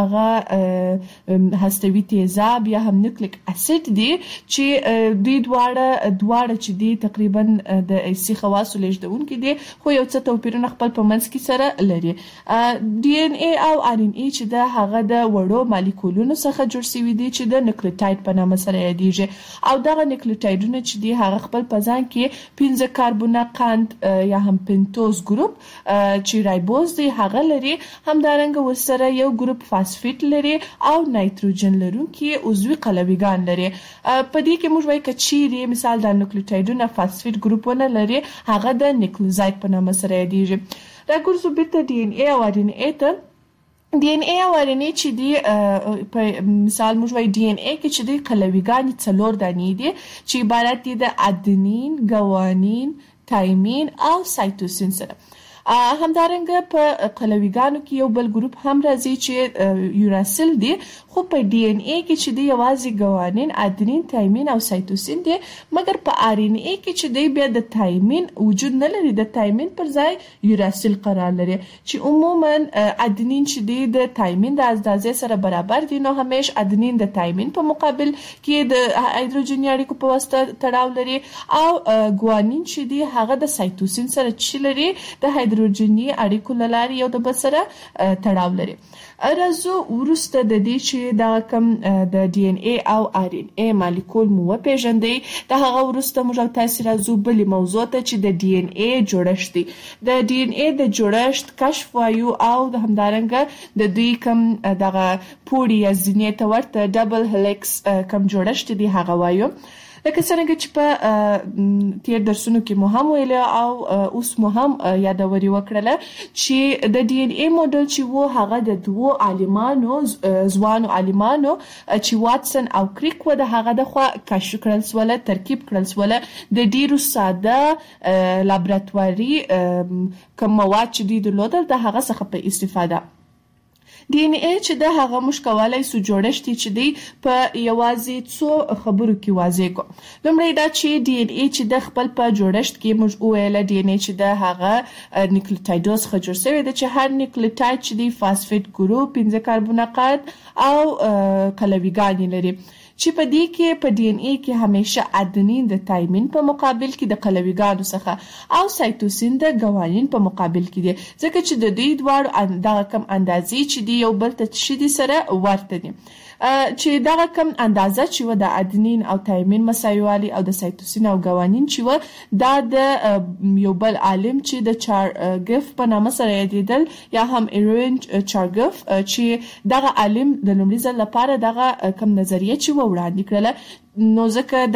هغه هستوي تیزاب یا هم نیوکلیک اسید دي چې دوی دواړه دواړه چې دي تقریبا د ارثي خواصو لږدونکي دي خو یو څه توپیرونه خپل په منځ کې سره لري. ډي ان اي او ار ان اي چې د هغه د وړو مالیکولونو څخه جوړ شوي دي چې د نیوکلیوټاید په نامه سره یادېږي او دغه نیوکلیوټایډونه چې دي هغه خپل په ځان کې پنځه کاربونه قند یا هم پنتوز ګروپ چې رایبوز دی هغه لري همدارنګه ورسره یو ګروپ فاسفیټ لري او نایتروجن لرونکي عضوي قلویګان لري. په دې کې موږ وایو چې چیرې مثال د نیوکلیوټایډونه فاسفیټ ګروپونه لري هغه د نیوکلیوزاید په نامه سره یادېږي. راګرځو بیرته ډي ان اي او ار ان اي ته. ډي ان اي او ار ان اي چې دی په مثال موږ وایو ډي ان اي کې چې دی قلویګان څلور دانې دي چې عبارت دي د ادنین، ګوانین، تایمین او سایتوسین سره. همدارنګه په قلویګانو کې یو بل ګروپ هم راځي چې یوراسیل دی خو په ډي ان اي کې چې دی یوازې ګوانین، ادنین، تایمین او سایتوسین دی مګر په ار ان اي کې چې دی بیا د تایمین وجود نه لري د تایمین پر ځای یوراسیل قرار لري چې عموما ادنین چې دی د تایمین د اندازې سره برابر دي نو همیش ادنین د تایمین په مقابل کې د هایدروجن اړیکو په واسطه تړاو لري او ګوانین چې دی هغه د سایتوسین سره چې لري د هایدروجني اړیکو لاري یو د بل سره تړاو لري. راځو ورسته د دې چې دا کم د ډي ان اي او ار ان اي مالیکول مو وپیژندې د هغه ورسته موږ تاسو راځو بل موضوع ته چې د ډي ان اي جوړښت دی. د ډي ان اي د جوړښت کشف وایو او د همدارنګه د دوی کم دغه پوړی یا زینې ته ورته ډبل هلیکس کم جوړښت دی هغه وایو. لکه څنګه چې په تیر درسونو کې مو هم ویل او اوس مو هم یادوري وکړله چې د ډي ان اي موډل چې وو هغه د دوو عالمانو ځوانو عالمانو چې واتسن او کریک و د هغه د خوا کشف کړل سول ترکیب کړل سول د ډیرو ساده لابراتواري کوم مواد چې دوی درلودل د هغه څخه په استفاده ډي ان اي چې د هغه مشکوالای سو جوړشت چې دی په یوازې څو خبرو کې واضح کو لمړی دا چې ډي ان اي چې د خپل په جوړشت کې موږ ویل ډي ان اي چې د هغه نیوکلیوټایډز څخه جوړ شوی دی چې هر نیوکلیوټاید چې دی فاسفیټ ګروپ پنځه کاربونات او قلویګان لري چې په دې کې په ډي ان اي کې همیشه ادنین د تایمین په مقابل کې د قلویګانو څخه او سایتوسین د ګوانین په مقابل کې دي ځکه چې د دوی دواړو دغه کم اندازې چې دی یو بل ته شدي سره ورته دي چې دغه کم اندازه چې و د ادنین او تایمین مساوي او د سایتوسین او ګوانین چې و دا د یو بل عالم چې د چارګف په نامه سره یادېدل یا هم ایرین چارګف چې دغه عالم د لومړي ځل لپاره دغه کم نظریه چې و وړاندې کړله نو ځکه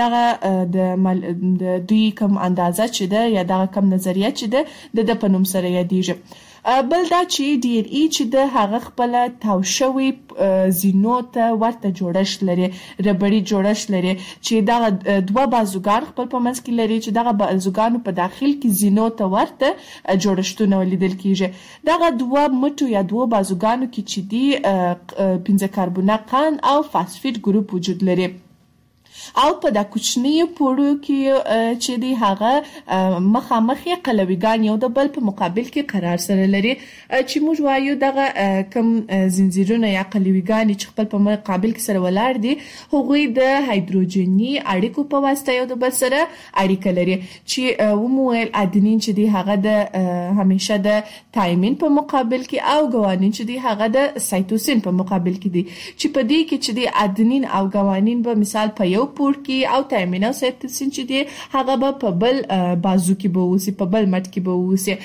دغه د دوی کم اندازه چې ده یا دغه کم نظریه چې ده د په نوم سره یادېږي بل دا چې ډي ان اي چې د هغه خپل تاو شوی زینو ته ورته جوړښت لري ربړی جوړښت لري چې دا دوه بازوګان خپل په منځ کې لري چې دغه بازوګانو په داخل کې زینو ته ورته جوړښتونه لیدل کیږي دغه دوه مټو یا دوه بازوګانو کې چې دی پنځه کاربونات او فاسفیټ ګروپ وجود لري او په د کوچنی پوړو کې چې دی هغه مخامخ قلویګان یو د بل په مقابل کې قرار سره لري چې موږ وایو دغه کم زنجیرونه یا قلویګان چې خپل په مقابل کې سره ولاړ دي هغوی د هایدروجني اړیکو په واسطه یو د بل سره اړیکه لري چې ومویل ادنین چې دی هغه د همیشه د تایمین په مقابل کې او ګوانین چې دی هغه د سایتوسین په مقابل کې دي چې په دې کې چې دی ادنین او ګوانین به مثال په یو پور کې او تایمین او سایتوسین چې دی هغه به په بل بازو کې به وسی په بل مټ کې به وسی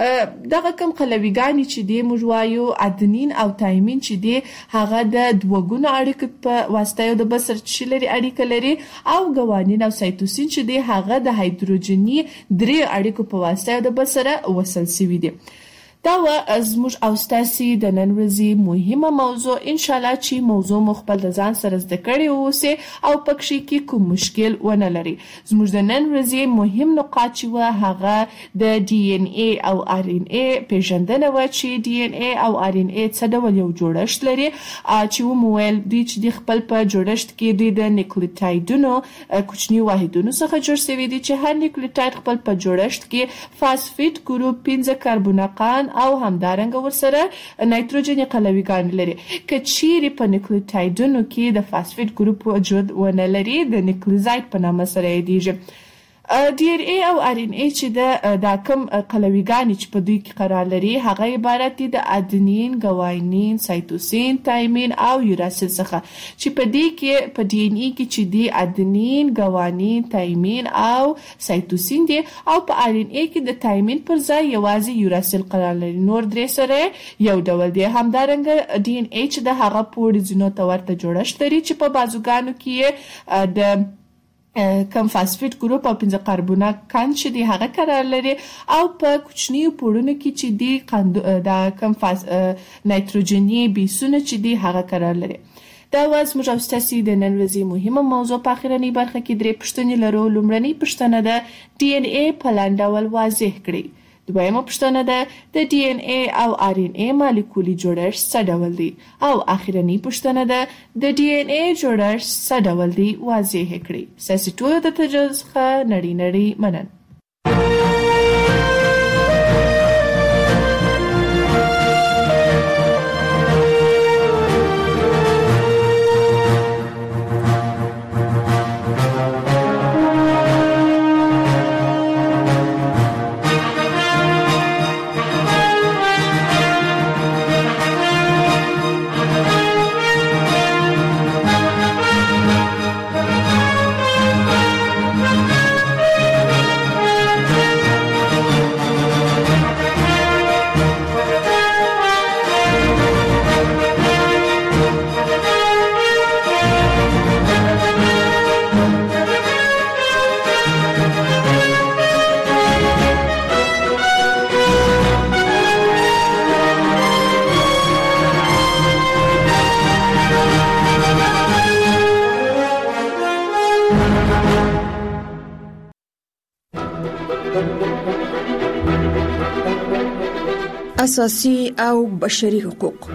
دغه کم قلویګانی چې دی موږ وایو ادنین او تایمین چې دی هغه د دوګونو اړیکې په واسطه یو د بل سره چې لري اړیکه لري او ګوانین او سایتوسین چې دی هغه د هایدروجني درې اړیکو په واسطه یو د بل سره وصل شوي دي دا و زموږ او ستاسو د نن ورځې مهمه موضوع ان شاء الله چې موضوع مخبل د ځان سره زده کړی اوسه او پکې کې کوم مشکل ونه لري زموږ د نن ورځې مهم نقاط چې و هغه د ډي ان اي او ار ان اي پیژندنه و چې ډي ان اي او ار ان اي څه ډول یو جوړښت لري چې مویل دوی چې د خپل په جوړښت کې دوی د نیوکلیوټایډونو کوچنی واحدونو څخه جوړ شوی دي چې هر نیوکلیوټاید خپل په جوړښت کې فاسفیټ ګروپ پنځه کاربونات او همدارنګه ورسره نایتروجن قلویګان لري که چیرې په نیوکلیوټایډونو کې د فاسفیټ ګروپ وجود ونه لري د نیوکلیوزاید په نامه سره یادېږي ډي ان اي او ار ان اي چې د دا کم قلویګان چې په دوی کې قرار لري هغه عبارت دي د ادنین ګوانین سایتوسین تایمین او یوراسیل څخه چې په دې کې په ډي ان اي کې چې دی ادنین ګوانین تایمین او سایتوسین دي او په ار ان اي کې د تایمین پر ځای یوازې یوراسیل قرار لري نور درې سره یو ډول دي همدارنګه ډي ان اي چې د هغه پوړ زینو ته ورته جوړښت لري چې په بازوګانو کې د کم فاسفیټ ګروپ او پنځه کاربونات کان چې دی هغه قرار لري او په کوچنی پوړونو کې چې دی د کم فاس نایتروجني بیسونه چې دی هغه قرار لري دا واز موږ او ستاسو د نن ورځې مهمه موضوع په اخرنی برخه کې درې پوښتنې لرو لومړنۍ پوښتنه ده ډي ان اي په لاندول واضح کړئ دویمه پوښتنه ده د ډي ان اي او ار ان اي مالیکولي جوړښت څه ډول دی او اخرنی پوښتنه ده د ډي ان اي جوړښت څه ډول دی واضح کړئ ستاسو ټول د تجربه څخه نړۍ نړۍ مننه اساسي او بشري حقوق.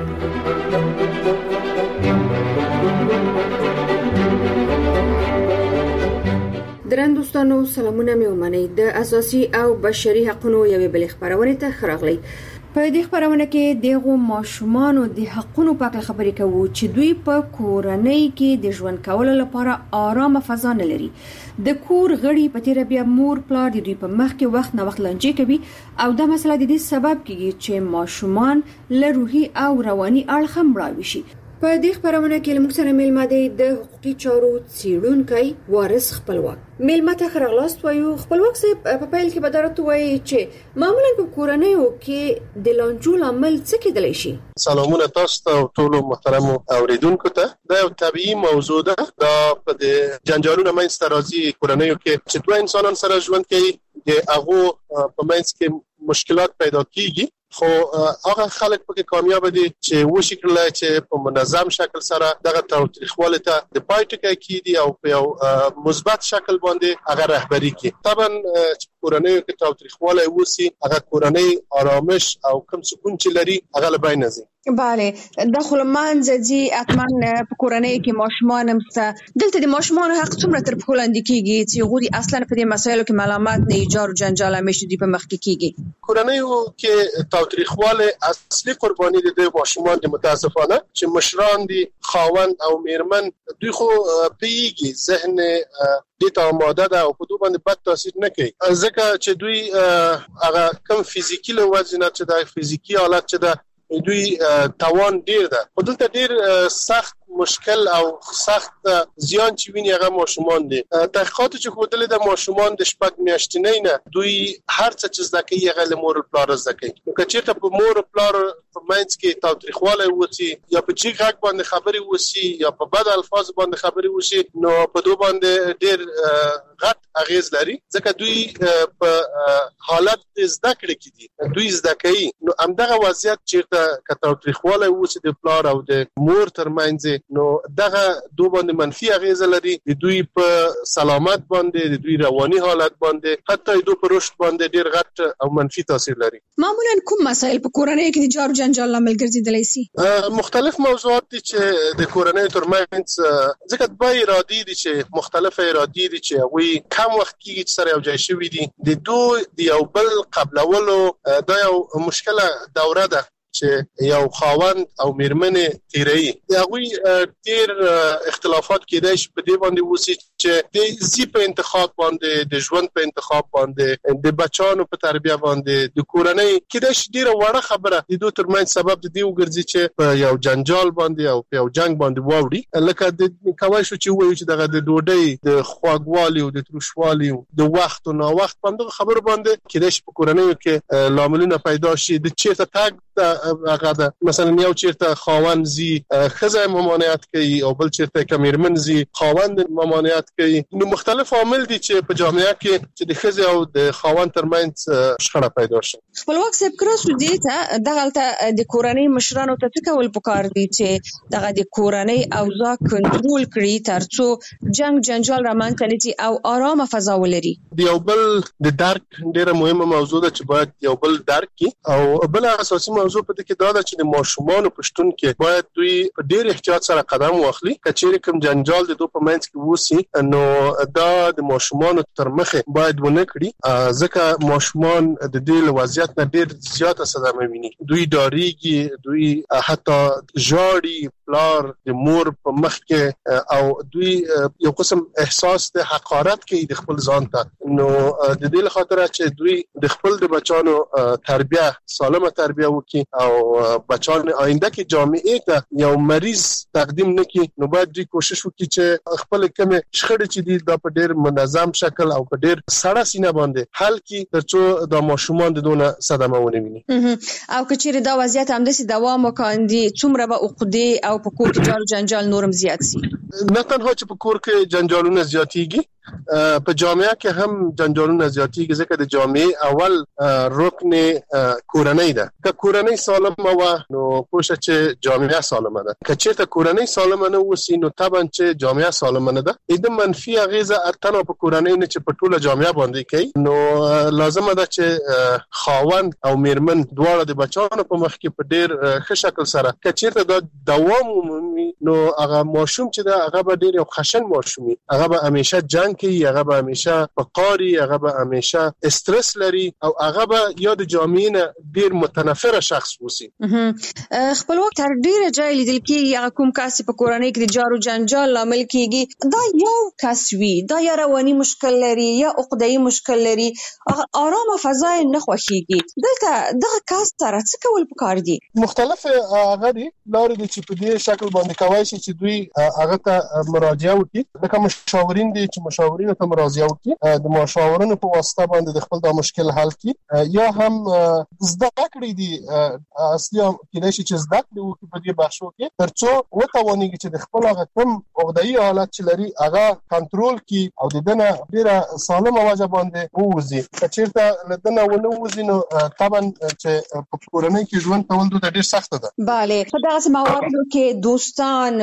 درن دوستانو سلامونه مې ومنئ. د اساسي او بشري حقوقو یوې بلې خبرونه ته خراغلی. په دې خبرونه کې دغه ماشومان د حقوقو په اړه خبرې کوو چې دوی په کورنۍ کې د ژوند کولو لپاره آرامه فضا نه لري. د کور غړي په تیر بیا مور پلار د دوی په مخ کې وخت نه وخت لنجې کوي او دا مسله د دې سبب کیږي چې ماشومان له روحي او رواني اړخ مړاوي شي. په دې خبرونه کې موږ سره میلمه دی د حقوقي چارو څیړونکی وارث خپلواک. میلمه ته خراغلاست وایو. خپلواک صاحب په پیل کې به درته وایي چې معمولا په کورنیو کې د لانجو لامل څه کېدلی شي؟ سلامونه تاسو ته ټول محترم اوریدونکو ته. دا یو طبيعي موضوع ده. دا په د جنجالونو منځ ته راځي کورنیو کې چې دوه انسانان سره ژوند کوي، د هغه په منځ کې مشکلات پیدا کیږي، خو هغه خلک پکې کامیاب دي چې وشي کړل چې په منظم شکل سره دغه تاریخواله ته د پای ټکی کیدي او په یو مثبت شکل باندې هغه رهبری کوي. طبعا چې کورنۍ کې تاریخواله وسی هغه کورنۍ آرامش او کم سکون چې لري هغه لبای نه زی. بله، داخل منځي اتمن په کورنۍ کې ماشومان همسته دلته د ماشومان حق څومره تر په لاندې کیږي چې غوړي اصلا په دې مسایلو کې معلومات نه ایجار او جنجال همیشه دی په مخ کې کیږي. کورنۍ کې تاریخواله اصلي قرباني د ماشومان د متاسفانه چې مشران دي خاوند او میرمن دوی خو پیږي ذهن دې ته آماده ده او په دوی باندې بد تاثیر نه کوي، ځکه چې دوی هغه کم فزیکی له وزن چې د فزیکی حالت چې د دوی توان ډیر ده، خو دلته ډیر سخت مشکل او سخت زیان چې ویني هغه ماشومان دي. تحقیقات چې خودل د ماشومان د شپږ میاشتنۍ نه دوی هر څه چې زده کوي هغه له مور پلار زده کوي. نو که چېرته په مور پلار په منځ کې تاوتریخواله وسی یا په چی غږ باندې خبرې وسی یا په بد الفاظ باندې خبرې وسی، نو په دوی باندې ډیر غټ اغیز لري، ځکه دوی په حالت زده کړې کې دي، دوی زده کوي. نو همدغه وضعیت چېرته که تاوتریخواله وسی د پلار او د مور ترمنځ، نو دغه دوه باندې منفي اغیزه لري د دوی په سلامت باندې، د دوی رواني حالت باندې، حتی دوی په رشد باندې ډیر غټ او منفي تاثیر لري. معمولا کوم مسایل په کورنۍ کې د جار جنجال لامل ګرځیدلی شي؟ مختلف موضوعات دي چې د کورنۍ ترمنځ ځکه دوه ارادي دي چې مختلفه ارادي دي چې وی کم وخت کې چې سره یو ځای شوي دي، د دوی د یو بل قبلولو دا یو مشکله دوره ده چې یو خاوند او میرمنې تیری هغه ډیر اختلافات کېدای شي په دې باندې وسی چې د زی په انتخاب باندې، د ژوند په انتخاب باندې، د بچانو په تربیه باندې، د کورنۍ کېدای شي ډیره وړه خبره د دوی ترمنځ سبب د دې وګرځي چې په یو جنجال باندې او په یو جنگ باندې واوړي. لکه د کوي شو چې وایي چې دغه د ډوډۍ د خواږوالي او د تروشوالي او د وخت او نا وخت باندې خبر باندې کېدای شي په کورنۍ کې لاملونه پیدا شي. د چیرته تاګ هغه ده مثلا یو چیرته خاوند زی خزه ممانعت کوي او بل چیرته کمیرمن زی خاوند ممانعت کوي. نو مختلف عوامل دي چې په جامعه کې چې د خزه او د خاوند ترمنځ شخړه پیدا شي. خپلواک صاحب کراسو دي ته دغلته د کورنۍ مشرانو ته څه کول پکار دي چې دغه د کورنۍ اوضاع کنټرول کړي ترڅو جنگ جنجال رامنځته نشي او آرامه فضا ولري. د یو بل د درک ډیره مهمه موضوع ده چې باید یو بل درک کی او بل اساسي موضوع په دې کې دا ده چې د ماشومان په شتون کې باید دوی په ډیر احتیاط سره قدم واخلي. کچېرې کوم جنجال د دوی په منځ کې وسی نو دا د ماشومان تر مخه باید ونه کړي، ځکه ماشومان د دې وضعیت نه ډیر زیاته صدمه ویني. دوی ډاریږي، دوی حتی ژاړي پلار د مور په مخ کې او دوی یو قسم احساس د حقارت کوي د خپل ځان ته. نو د دې لپاره چې دوی د خپل د بچانو تربیه سالمه تربیه وکړي او بچان آینده کې جامعه ته یو مریض تقدیم نکړي، نو باید دوی کوشش وکړي چې خپل کومه شخړې چې دي دا په ډیر منظم شکل او په ډیر سړه سینه باندې حل کړي ترڅو د ماشومان د دونه صدمه ونه ویني. او کچېره دا وضعیت همداسې دوام وکړي څومره به عقدې او په کور کې جار جنجال نورم زیات شي؟ نه تنها چې په کور کې جنجالونه زیاتېږي په جامعه کې هم جنجالونه زیاتېږي ځکه د جامعه اول رکن کورنۍ ده. که کورنۍ سالمه و نو پوښه چې جامعه سالمه ده. که چېرته کورنۍ سالمه نه وسی نو طبعا چې جامعه سالمه نه ده. اې د منفي اغیزه اتنه په کورنۍ نه چې په ټوله جامعه باندې کوي نو لازمه ده چې خاوند او میرمن دواړه د بچانو په مخ کې په ډیر ښه شکل سره که چېرته دا دوام ومومي نو هغه ماشوم چې ده هغه به ډیر یو خشن ماشومي، هغه به همیشه جنگ کوي، هغه به همیشه په قاری، هغه به همیشه استرس لري او هغه به یا د جامعې نه ډیر متنفره شخص وسی. خپلواک تر ډیره ځای لیدل کېږي هغه کوم کس په کورنۍ کې د جارو جنجال لامل کېږي دا یو کس وي، دا یا رواني مشکل لري یا عقده‌ای مشکل لري، آرامه فضا نه خوښيږي. دلته دغه کس سره څه کول پکار دي؟ مختلف هغه دي لارې دي چې په دې شکل باندې کوي چې دوی هغه ته مراجعه وکړي. لکه مشاورین دي چې مشاورین ته مراجعه وکړي، د مشاورینو په واسطه باندې د خپل د مشکل حل کړي، یا هم زده کړې دي اصلي کېدای شي چې زده کړې وکړي په دې بخشو کې ترڅو وتوانيږي چې د خپل هغه کوم عقده‌ای حالت چې لري هغه کنټرول کړي او د دنه ډیره سالمه وجه باندې ووزي. که چېرته له دنه ونه ووزي نو طبعا چې په کورنۍ کې ژوند کول دوی ډیر سخت ده. bale په دغه مواردو کې دوستان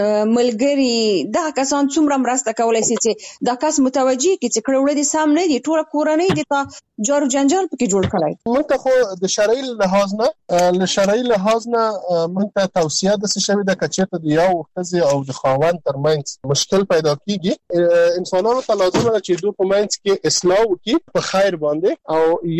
ملګری دغه کسان څومره مرسته کولای شي چې دا کس متوجي کی چې کړه وړي سم نه دي ټول کورنۍ دي ته جارو جنجال پکې جوړ کړای. موږ ته خو د شرعي لحاظ نه له شرعي لحاظ نه موږ ته توصیه د څه شوی د کچېته د یو خزي او د خاوند ترمنځ مشکل پیدا کیږي. انسانانو ته لازم ده چې دوی په منځ کې اصلاح وکړي په خیر باندې او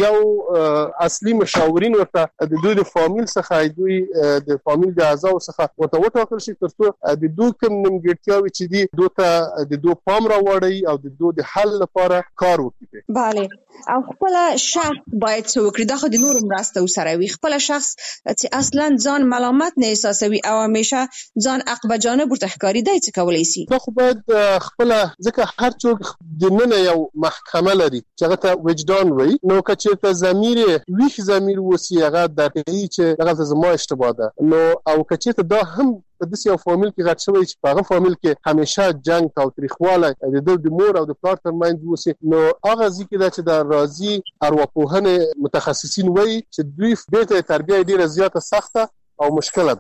یو اصلي مشاورین ورته د دوی د فامیل څخه دوی د فامیل د اعضاء څخه ورته وټاکل شي ترڅو د دوی کوم نیمګړتیاوې چې دي دوی ته د دوی پام راوړي او د دوی د حل لپاره کار وکړي. bale او خپل شخص باید څه وکړي دا خو د نور مرسته وسره وي. خپل شخص چې اصلا ځان ملامت نه احساسوي او همیشه ځان عقب جانب ورته ښکاري دی څه کولای شي؟ دا خو باید خپل ځکه هر څوک د نن یو محکمه لري چې هغه ته وجدان وي نو که چېرته ضمیر ویښ ضمیر وسی هغه درکوي چې هغه زما اشتباه ده نو او که چېرته دا هم په داسې یو فامیل کې غټ شوی چې په هغه فامیل کې همیشه جنگ او تاریخواله د دوی د مور او د پلار ترمنځ وسی نو هغه ځکه دا چې د راضي ارواپوهنې متخصصین وایي چې دوی د تربیه ډیره زیاته سخته او مشکله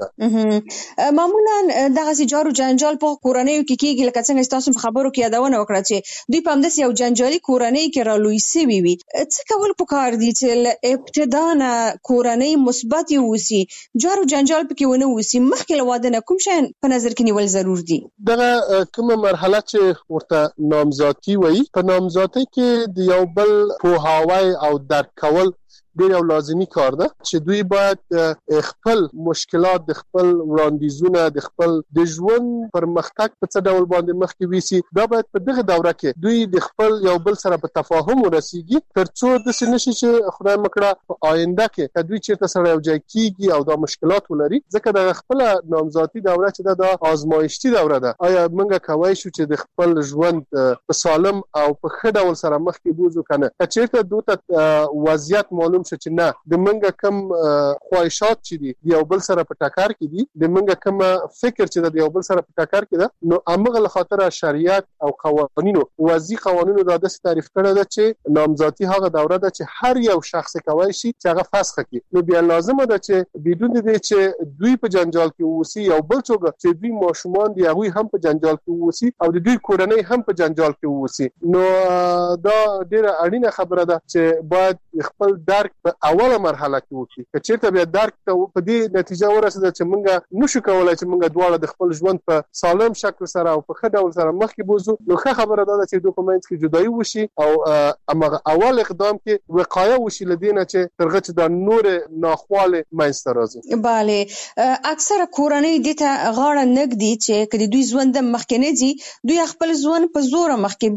ده. معمولا دغه سي جارو جنجال په کورنۍ کې کېږي لکه څنګه تاسو په خبرو کې یادونه وکړه چې دوی په همداسې یو جنجالي کورنۍ کې رالوي سوي وي. څه کول پکار دي چې ابتدا نه کورنۍ مثبت وي جارو جنجال پکې ونه وسی مخکې له واده نه کوم شی په نظر کې نیول ضرور دي؟ دغه کومه مرحله چې ورته نامزادي وایي په نامزادۍ کې د یو بل پوهاوی او درک کول ډیر یو لازمی کار ده چې دوی باید خپل مشکلات د خپل وړاندیزونه د خپل د ژوند پرمختګ په څه ډول باندې مخکې ویسي. دا باید په دغه دوره کې دوی د خپل یو بل سره په تفاهم ورسیږي ترڅو د سنشي چې خدای مکړه په آینده کې دوی چیرته سره یو ځای کیږي او دا مشکلات ولري ځکه د خپل نامزادي دوره چې دا آزمایشتي دوره ده. آیا موږ کولی شو چې د خپل ژوند په سالم او په ښه ډول سره مخکې بوزو کنه که چیرته دوی ته وضعیت معلوم شو چې نه د منګه کم خواهشات چې دي یو بل سره په ټکر کې دي د منګه کم فکر چې د یو بل سره په ټکر کې ده نو امغه له خاطر شریعت او قوانینو وضعي قوانینو دا د تعریف کړه ده چې نامزادي هغه دوره ده چې هر یو شخص کوي شي چې هغه فسخ کړي. نو بیا لازمه ده چې بدون دې چې دوی په جنجال کې ووسی او بل څوک چې دوی ماشومان دي هغه هم په جنجال کې ووسی او د دوی کورنۍ هم په جنجال کې ووسی نو دا ډیره اړینه خبره ده چې باید خپل درک په اوله مرحله کې وکړي. که چېرته بیا درک ته په دې نتیجه ورسېده چې موږ نشو کولای چې موږ دواړه د خپل ژوند په سالم شکل سره او په ښه ډول سره مخکې بوزو نو ښه خبره ده چې دوی په منځ کې جدایي وشي او هغه اول اقدام کې وقایه وشي له دې نه چې تر هغه چې دا نور ناخواله منځته راځي. bale اکثره کورنۍ دې ته غاړه نږدي چې کله دوی ژوند مخکې نه دي دوی خپل ژوند په زور مخکې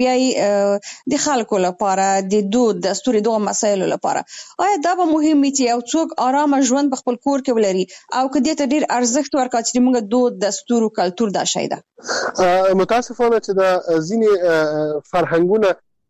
بیاي د خلکو لپاره د دود دستور دوه مسایلو لپاره. آیا دا به مهم وي چې یو څوک آرامه ژوند په خپل کور کې ولري او کدی ته ډیر ارزښت ورکړي چې موږ دود دستور او کلچر دا شي ده؟ متاسفانه چې دا ځینې فرهنګونه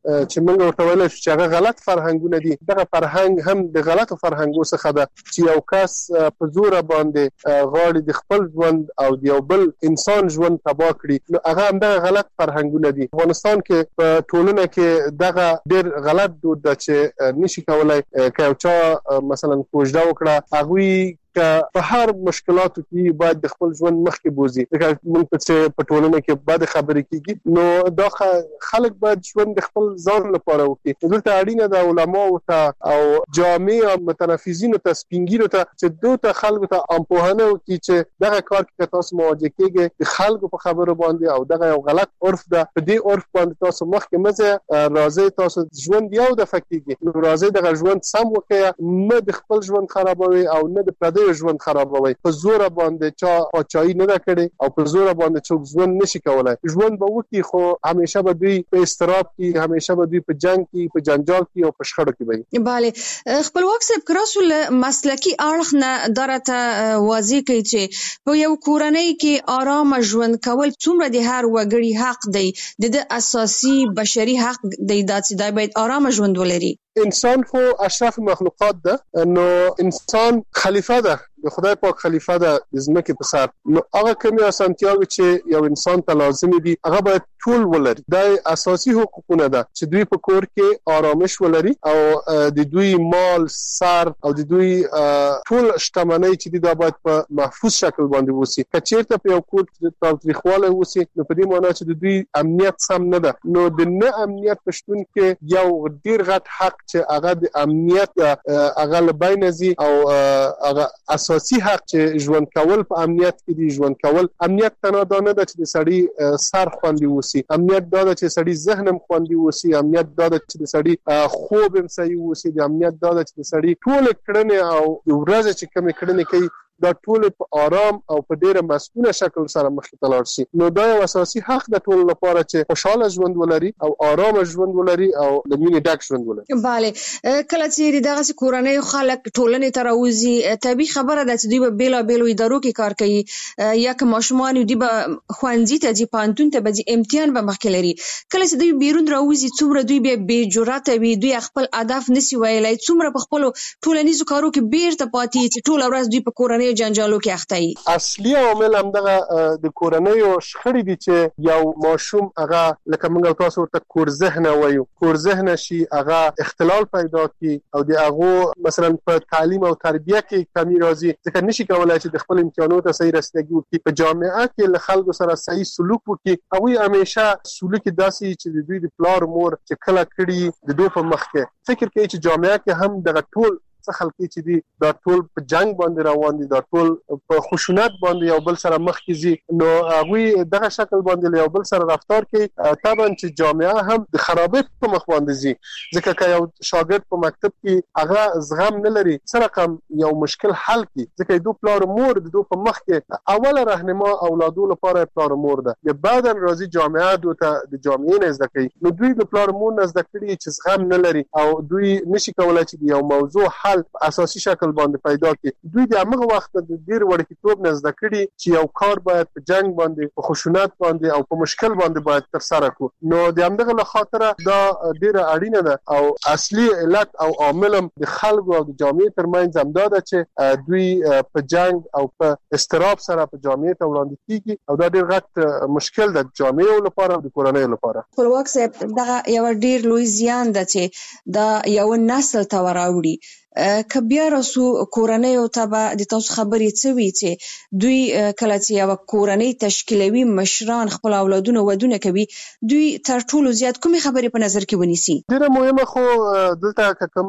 چې موږ ورته ویل چې هغه غلط فرهنګونه دي، دغه فرهنګ هم د غلطو فرهنګو څخه ده چې یو کس په زور باندې غواړي د خپل ژوند او د یو بل انسان ژوند تباه کړي، نو هغه هم دغه غلط فرهنګونه دي. افغانستان کې په ټولنه کې دغه ډېر غلط دود ده چې نشي کولای که یو چا مثلا کوژده وکړه هغوی که په هر مشکلاتو کې باید د خپل ژوند مخکې بوزي. ځکه موږ په په ټولنه کې بد خبرې کیږي، نو دا خلک باید ژوند د خپل ځان لپاره وکړي. دلته اړینه ده علماو ته او جامع متنفذینو ته سپینګیرو ته چې دوی ته خلکو ته امپوهنه وکړي چې دغه کار کې تاسو مواجه کیږئ د خلکو په خبرو باندې او دغه یو غلط عرف ده، په دې عرف باندې تاسو مخکې مزه راځي، تاسو ژوند یو دفعه کیږي، نو راځي دغه ژوند سم وکړئ، نه د خپل ژوند خرابوي او نه د پردي ژوند خرابوي. په زور باندې چا پاچایی نه کړي او په زور باندې څوک ژوند نشي کولای. ژوند به وکړي خو همیشه به دوی په استراب کې، همیشه به دوی په جنگ کې، په جنجال کې او په شخړو کې وي. bale خپلواک صاحب کراسو مسلکی اړخ نه درته واضح کوي چې په یو کورنۍ کې آرام ژوند کول څومره د هر وګړي حق دی، د اساسي بشري حق دی چې دا باید آرام ژوند ولري. انسان خو اشرف مخلوقات ده، نو انسان خلیفہ ده، د خدای پاک خلیفہ ده د ځمکې په سر، نو هغه کومې اسانتیاوې چې یو انسان ته لازمي دي هغه باید ټول ولري. دا اساسي حقوقونه ده چې دوی په کور کې آرامش ولري او د دوی مال، سر او د دوی ټول شتمنۍ چې دي دا باید په محفوظ شکل باندې وسی. که چیرته په یو کور کې تاوتریخوالی وسی نو په دې معنی چې د دوی امنیت سم نه ده، نو د نه امنیت په شتون کې یو ډیر غټ حق چې هغه د امنیت هغه لبین زی او هغه اساسي حق چې ژوند کول په امنیت کې دی. ژوند کول امنیت تنه دا نه ده چې د سړی سر خوندي وسی، امنیت دا ده چې سړی ذهنم خوندي وسی، امنیت دا ده چې د سړی خوب هم صحیح وسی، د امنیت دا ده چې د سړی ټول کړنې او د ورځې چې کوم کړنې کوي دا ټول په آرام او په ډیره مسؤله شکل سره مخې ته لاړ شي. نو دا یو اساسي حق د ټول لپاره چې خوشاله ژوند ولري او آرام ژوند ولري او د مینې ډک ژوند ولري. bale کله چې دغه کورنۍ خلک ټولنې ته راوځي، طبي خبره ده چې دوی په بیلا بیلو ادارو کې کار کوي، یا که ماشومان دوی به خوانځي ته ځي، پانتون ته به ځي، امتحان به مخکې لري. کله چې دوی بیرون راوځي څومره دوی به بې جرأته وي، دوی خپل اهداف نشي ویلای، څومره په خپل ټولنیزو کارو کې بیرته پاتې چې ټول ورځ دوی په کورنۍ جنجالو کې اخته وي. اصلي عامل هم دغه د کورنۍ او شخړې دي چې یو ماشوم هغه لکه موږ تاسو ورته کور ذهنه وایو، کور ذهنه شي هغه اختلال پیدا کی او د هغه مثلا په تعلیم او تربیه کې کمی راځي، ځکه نشي کولای چې د خپل امکاناتو ته صحیح رسیدګي وکړي، په جامعه کې له خلکو سره صحیح سلوک وکړي. هغه همیشه سلوک داسي چې د دوی د پلار مور چې کله کړي د دوی په مخ کې فکر کوي چې جامعه کې هم دغه ټول څه خلک چې دي دا ټول په جنگ باندې روان دي، دا ټول په خشونت باندې یو بل سره مخ کیږي، نو هغه دغه شکل باندې یو بل سره رفتار کوي. طبعا چې جامعه هم د خرابې په مخ باندې زی، ځکه که یو شاګرد په مکتب کې هغه زغم نه لري سره کم یو مشکل حل کی، ځکه دوی پلار مور د دوی په مخ کې اوله راهنما اولادو لپاره پلار مور ده، د بعدن راځي جامعه دوی ته د جامعې نه زده کوي، نو دوی د پلار مور نه زده کړي چې زغم نه لري او دوی نشي کولای چې یو موضوع حل اساسي شکل باندې پیدا کړي. دوی د هغه وخت د ډیر وړکتوب نه زده کړي چې یو کار باید په جنگ باندې، په خشونت باندې او په مشکل باندې باید تر سره کو. نو د همدغه له خاطر دا ډیره اړینه ده او اصلي علت او عامل د خلکو او د جامعې ترمنځ هم دا ده چې دوی په جنگ او په استراب سره په جامعې ته وړاندې کیږي او دا ډیر غټ مشکل ده د جامعې لپاره او د کورنۍ لپاره. خپلواک صاحب دغه یو ډیر لوی زیان ده چې دا یو نسل ته وراوړي. که بیا راسو کورنۍ او تبع د تاسو خبرې څه وی چې دوی کله چې یو کورنۍ تشکیلوي، مشران خپل اولادونه ودونه کوي، دوی تر ټولو زیات کومې خبرې په نظر کې ونیسي؟ ډیره مهمه خو دلته کوم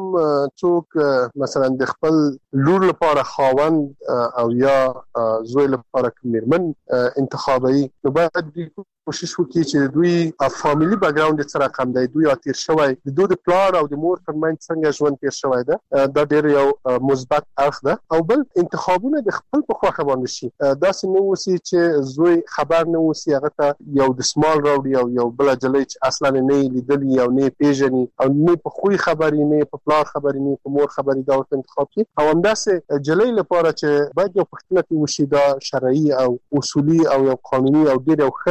څوک مثلا د خپل لور لپاره خاوند او یا زوی لپاره میرمن انتخابوي، نو باید دوی کوشش وکړي چې دوی فامیلی بیک ګراوند سره کم دی، دوی اتیر شوی، د دوی د پلار او د مور ترمنځ څنګه ژوند تیر شوی ده، دا ډیر یو مثبت اړخ ده. او بل انتخابونه د خپل په خوښه باندې شي، داسې نه وسی چې زوی خبر نه وسی هغه ته یو د سمال راوړي او یو بل جلې چې اصلا نه لیدلی او نه پیژني او نه په خوې خبرې، نه په پلار خبرې، نه په مور خبرې، دا ورته انتخاب کوي. او همداسې جلې لپاره چې باید یو پښتنه کې وشي دا شرعي او اصولي او یو قانوني او ډیر یو ښه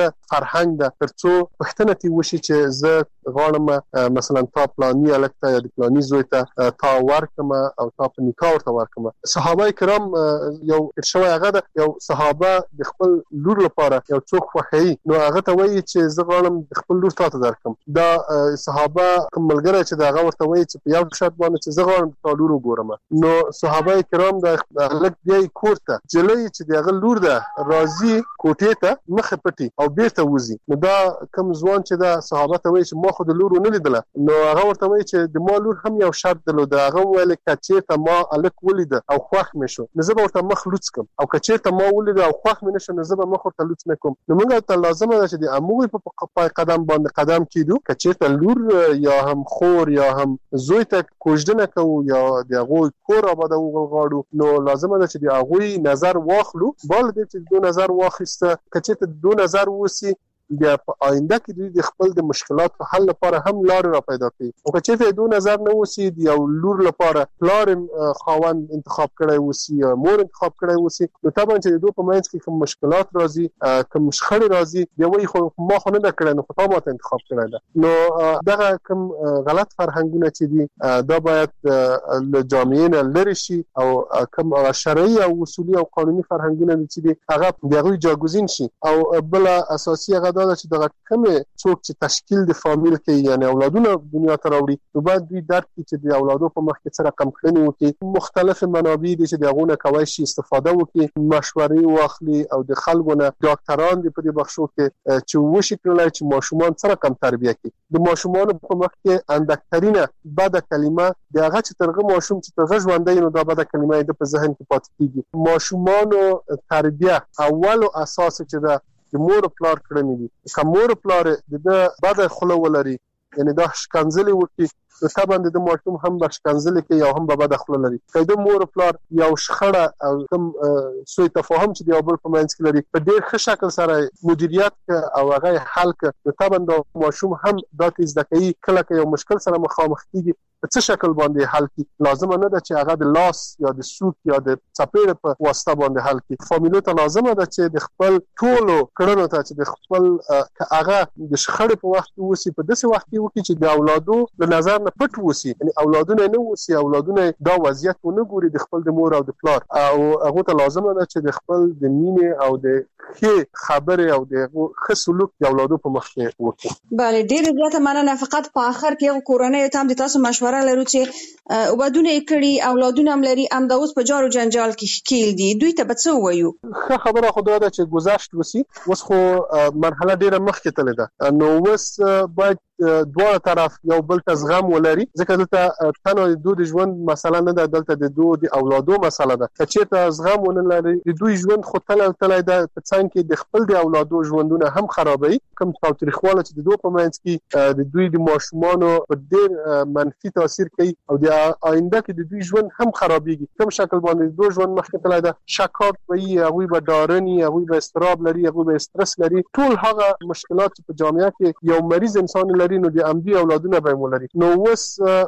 فرهنګ ده ترڅو پښتنه تی وشي چې زه غواړم مثلا تا پلاني الکته یا د پلاني زوی ته تا ورکم او تا په نکاح ورته ورکم. صحابه کرام یو شوی هغه ده یو صحابه د خپل لور لپاره یو څوک خوښي نو هغه ته وایي چې زه غواړم خپل لور ته درکم. دا صحابه کوم ملګری چې دا هغه ورته وایي چې په یو شرط باندې چې زه غواړم تا لور وګورم. نو صحابه کرام د لک بیا کور ته جلې چې دا لور ده راضي کوټې ته مخ پټي او بیرته وځي. نو دا کوم ځوان چې دا صحابه ته وایي چې ما خو د لور نه لیدله نو هغه ورته وایي چې د ما لور هم یو شرط درلود. هغه ویل کچې ته ما الک ولید او خوښ مې شو نو زه به ورته مخ لوڅ کم او کچې ته ما ولید او خوښ مې نشو نو زه به مخ ورته لوڅ نکم. نو موږ ته لازمه ده چې د اموي په قدم باندې قدم کیدو کچې ته لور یا هم خور یا هم زوی ته کوژدنه کوو یا د هغوی کور آباده وغواړو نو لازمه ده چې د هغوی نظر واخلو. بال دې چې دو نظر واخیسته کچې ته دو نظر وسی بیا په آینده کې دوی د خپل د مشکلاتو حل لپاره هم لار را پیدا کوي. او که چې دو نظر نه وسی دی یو لور لپاره پلار خاوند انتخاب کړی وسی یا مور انتخاب کړی وسی نو طبعا چې دوی په منځ کې کوم مشکلات راځي کوم شخړې راځي دی وایي خو ما خو نه دا کړی نو خو ما ته انتخاب کړی ده. نو دغه کوم غلط فرهنګونه چې دي دا باید له جامعې نه لرې شي او کوم شرعي او اصولي او قانوني فرهنګونه چې دي هغه د هغوی جاګوزین شي. او بل اساسي هغه دا چې دغه کومه څوک چې تشکیل د فامیل کې یعنی اولادونه دنیا ته راوړي نو باید دوی درک کړي چې د اولادو په مخ کې سره کم کړنی وکړي. مختلف منابع دي چې دغه کوي شي استفاده وکړي مشورې واخلي او د خلکو نه ډاکټران دي په دې بخشو کې چې وشي کولای چې ماشومان سره کم تربیه کړي. د ماشومان په مخ کې اندکترینه بد کلمه دغه چې ترغه ماشوم چې ترغه ژوندې نو دا بد کلمه د په ذهن کې پاتې کیږي. ماشومان تربیه اول او اساس چې دا د مور پلار کړنی دي. که مور پلار د بد خلو ولري یعنی دا شکنځلې وکړي نو طبعا د ماشوم هم به شکنځلې کوي او هم به بد خلو لري. که د مور پلار یو شخړه او کوم سوء تفاهم چې د یو بل په منځ کې لري په ډېر ښه شکل سره مدیریت او هغه حل کړي نو طبعا د ماشوم هم دا تیز دکې کله که یو مشکل سره مخامخ کیږي په څه شکل باندې حل کی لازم نه ده چې هغه د لاس یا د سوک یا د چپېړ په واسطه باندې حل کی. فامیلو ته لازم ده چې د خپل ټولو کړنو ته چې د خپل هغه د شخړې په وخت وسی په داسې وخت کې وکړي چې د اولادو له نظر نه پټ وسی یعنی اولادونه نه وسی اولادونه دا وضعیت ونه ګوري د خپل د مور او د پلار او هغه ته لازم ده چې د خپل د مینې او د ښه خبره او د ښه سلوک د اولادو په مخ کې وکړي. بله ډېر زیاته مننه. فقط په اخر کې کورنۍ ته هم د تاسو مشوره لرو چې وبدونه کړي اولادونه هم لري ام دا اوس په جارو جنجال کې ښکیل دي دوی ته به څه وایو؟ ښه خبره خو دا ده چې گذشت وسی اوس خو مرحله ډیره مخکې تللې ده نو اوس باید دوه طرف یو بل ته زغم ولري ځکه دلته تنه د دوی ژوند مثلا نه ده دلته د دوی د اولادو مسله ده. چې ته زغم ونه لري د دوی ژوند خو تل تل ده په څنګه د خپل د اولادو ژوندونه هم خرابوي. کوم تاریخواله چې د دوی په منځ کې د دوی د ماشومانو په ډېر منفي تاثیر کوي او د آینده کې د دوی ژوند هم خرابېږي. کوم شکل باندې دوی ژوند مخکې تللی ده شکاک وي هغوی به ډارني هغوی به اضطراب لري هغوی به استرس لري ټول هغه مشکلات په جامعه کې یو مریض انسان لري نو د امدی اولادونه به مولري. نو اوس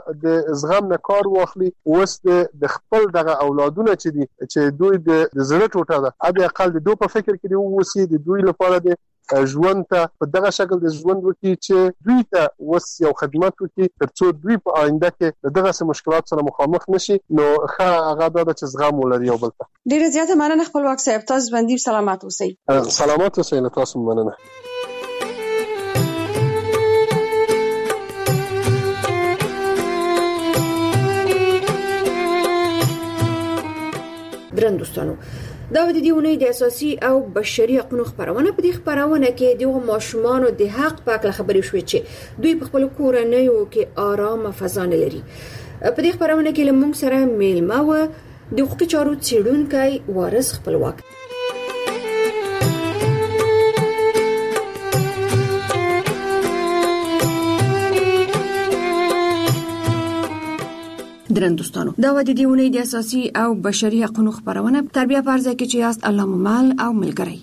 د زغم نه کار واخلي اوس د خپل دغه اولادونه چې دي چې دوی د زړه ټوټه ده ابي اقل د دوی په فکر کې دی اوسې د دوی لپاره د ژوند ته په دغه شکل د ژوند وکړي چې دوی ته وس یو خدمت وکړي ترڅو دوی په آینده کې دغه مشکلات سره مخامخ نشي. نو ښه هغه دا چې زغم ولري یو بل ته. ډیره زیاته مننه خپلواک صاحب تاسو باندې سلامات اوسئ. سلامات اوسئ له تاسو مننه. درن دوستانو دا د دې ونې د اساسي او بشري حقوقو خبرونه په دې خبرونه کې د ماشومانو د حق په اړه خبرې شوې چې دوی په خپل کورنیو کې آرام فضا نه لري. په دې خبرونه کې لمونږ سره میلمه و د حقوقي چارو څېړونکی وارث خپلواک. درن دوستانو دا و د دې ونې د اساسي او بشري حقوقو خبرونه تربیه پرځه کې چې یاست الله ممل او ملګری.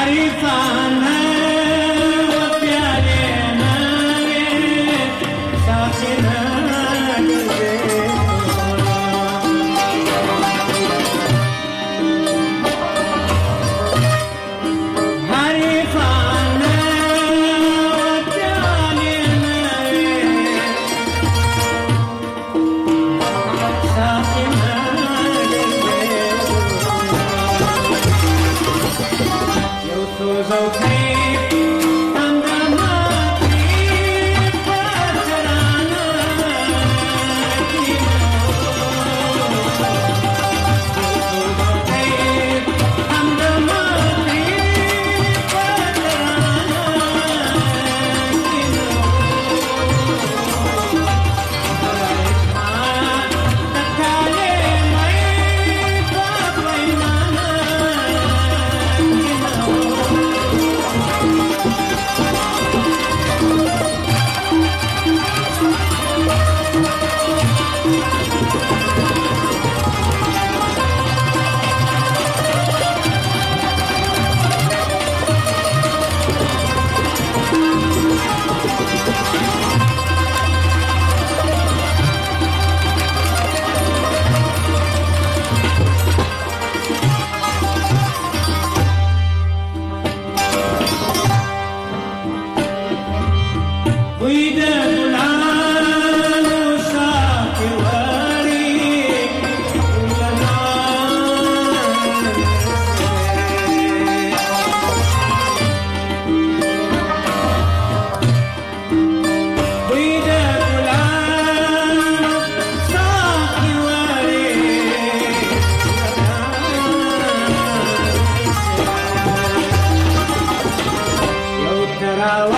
Now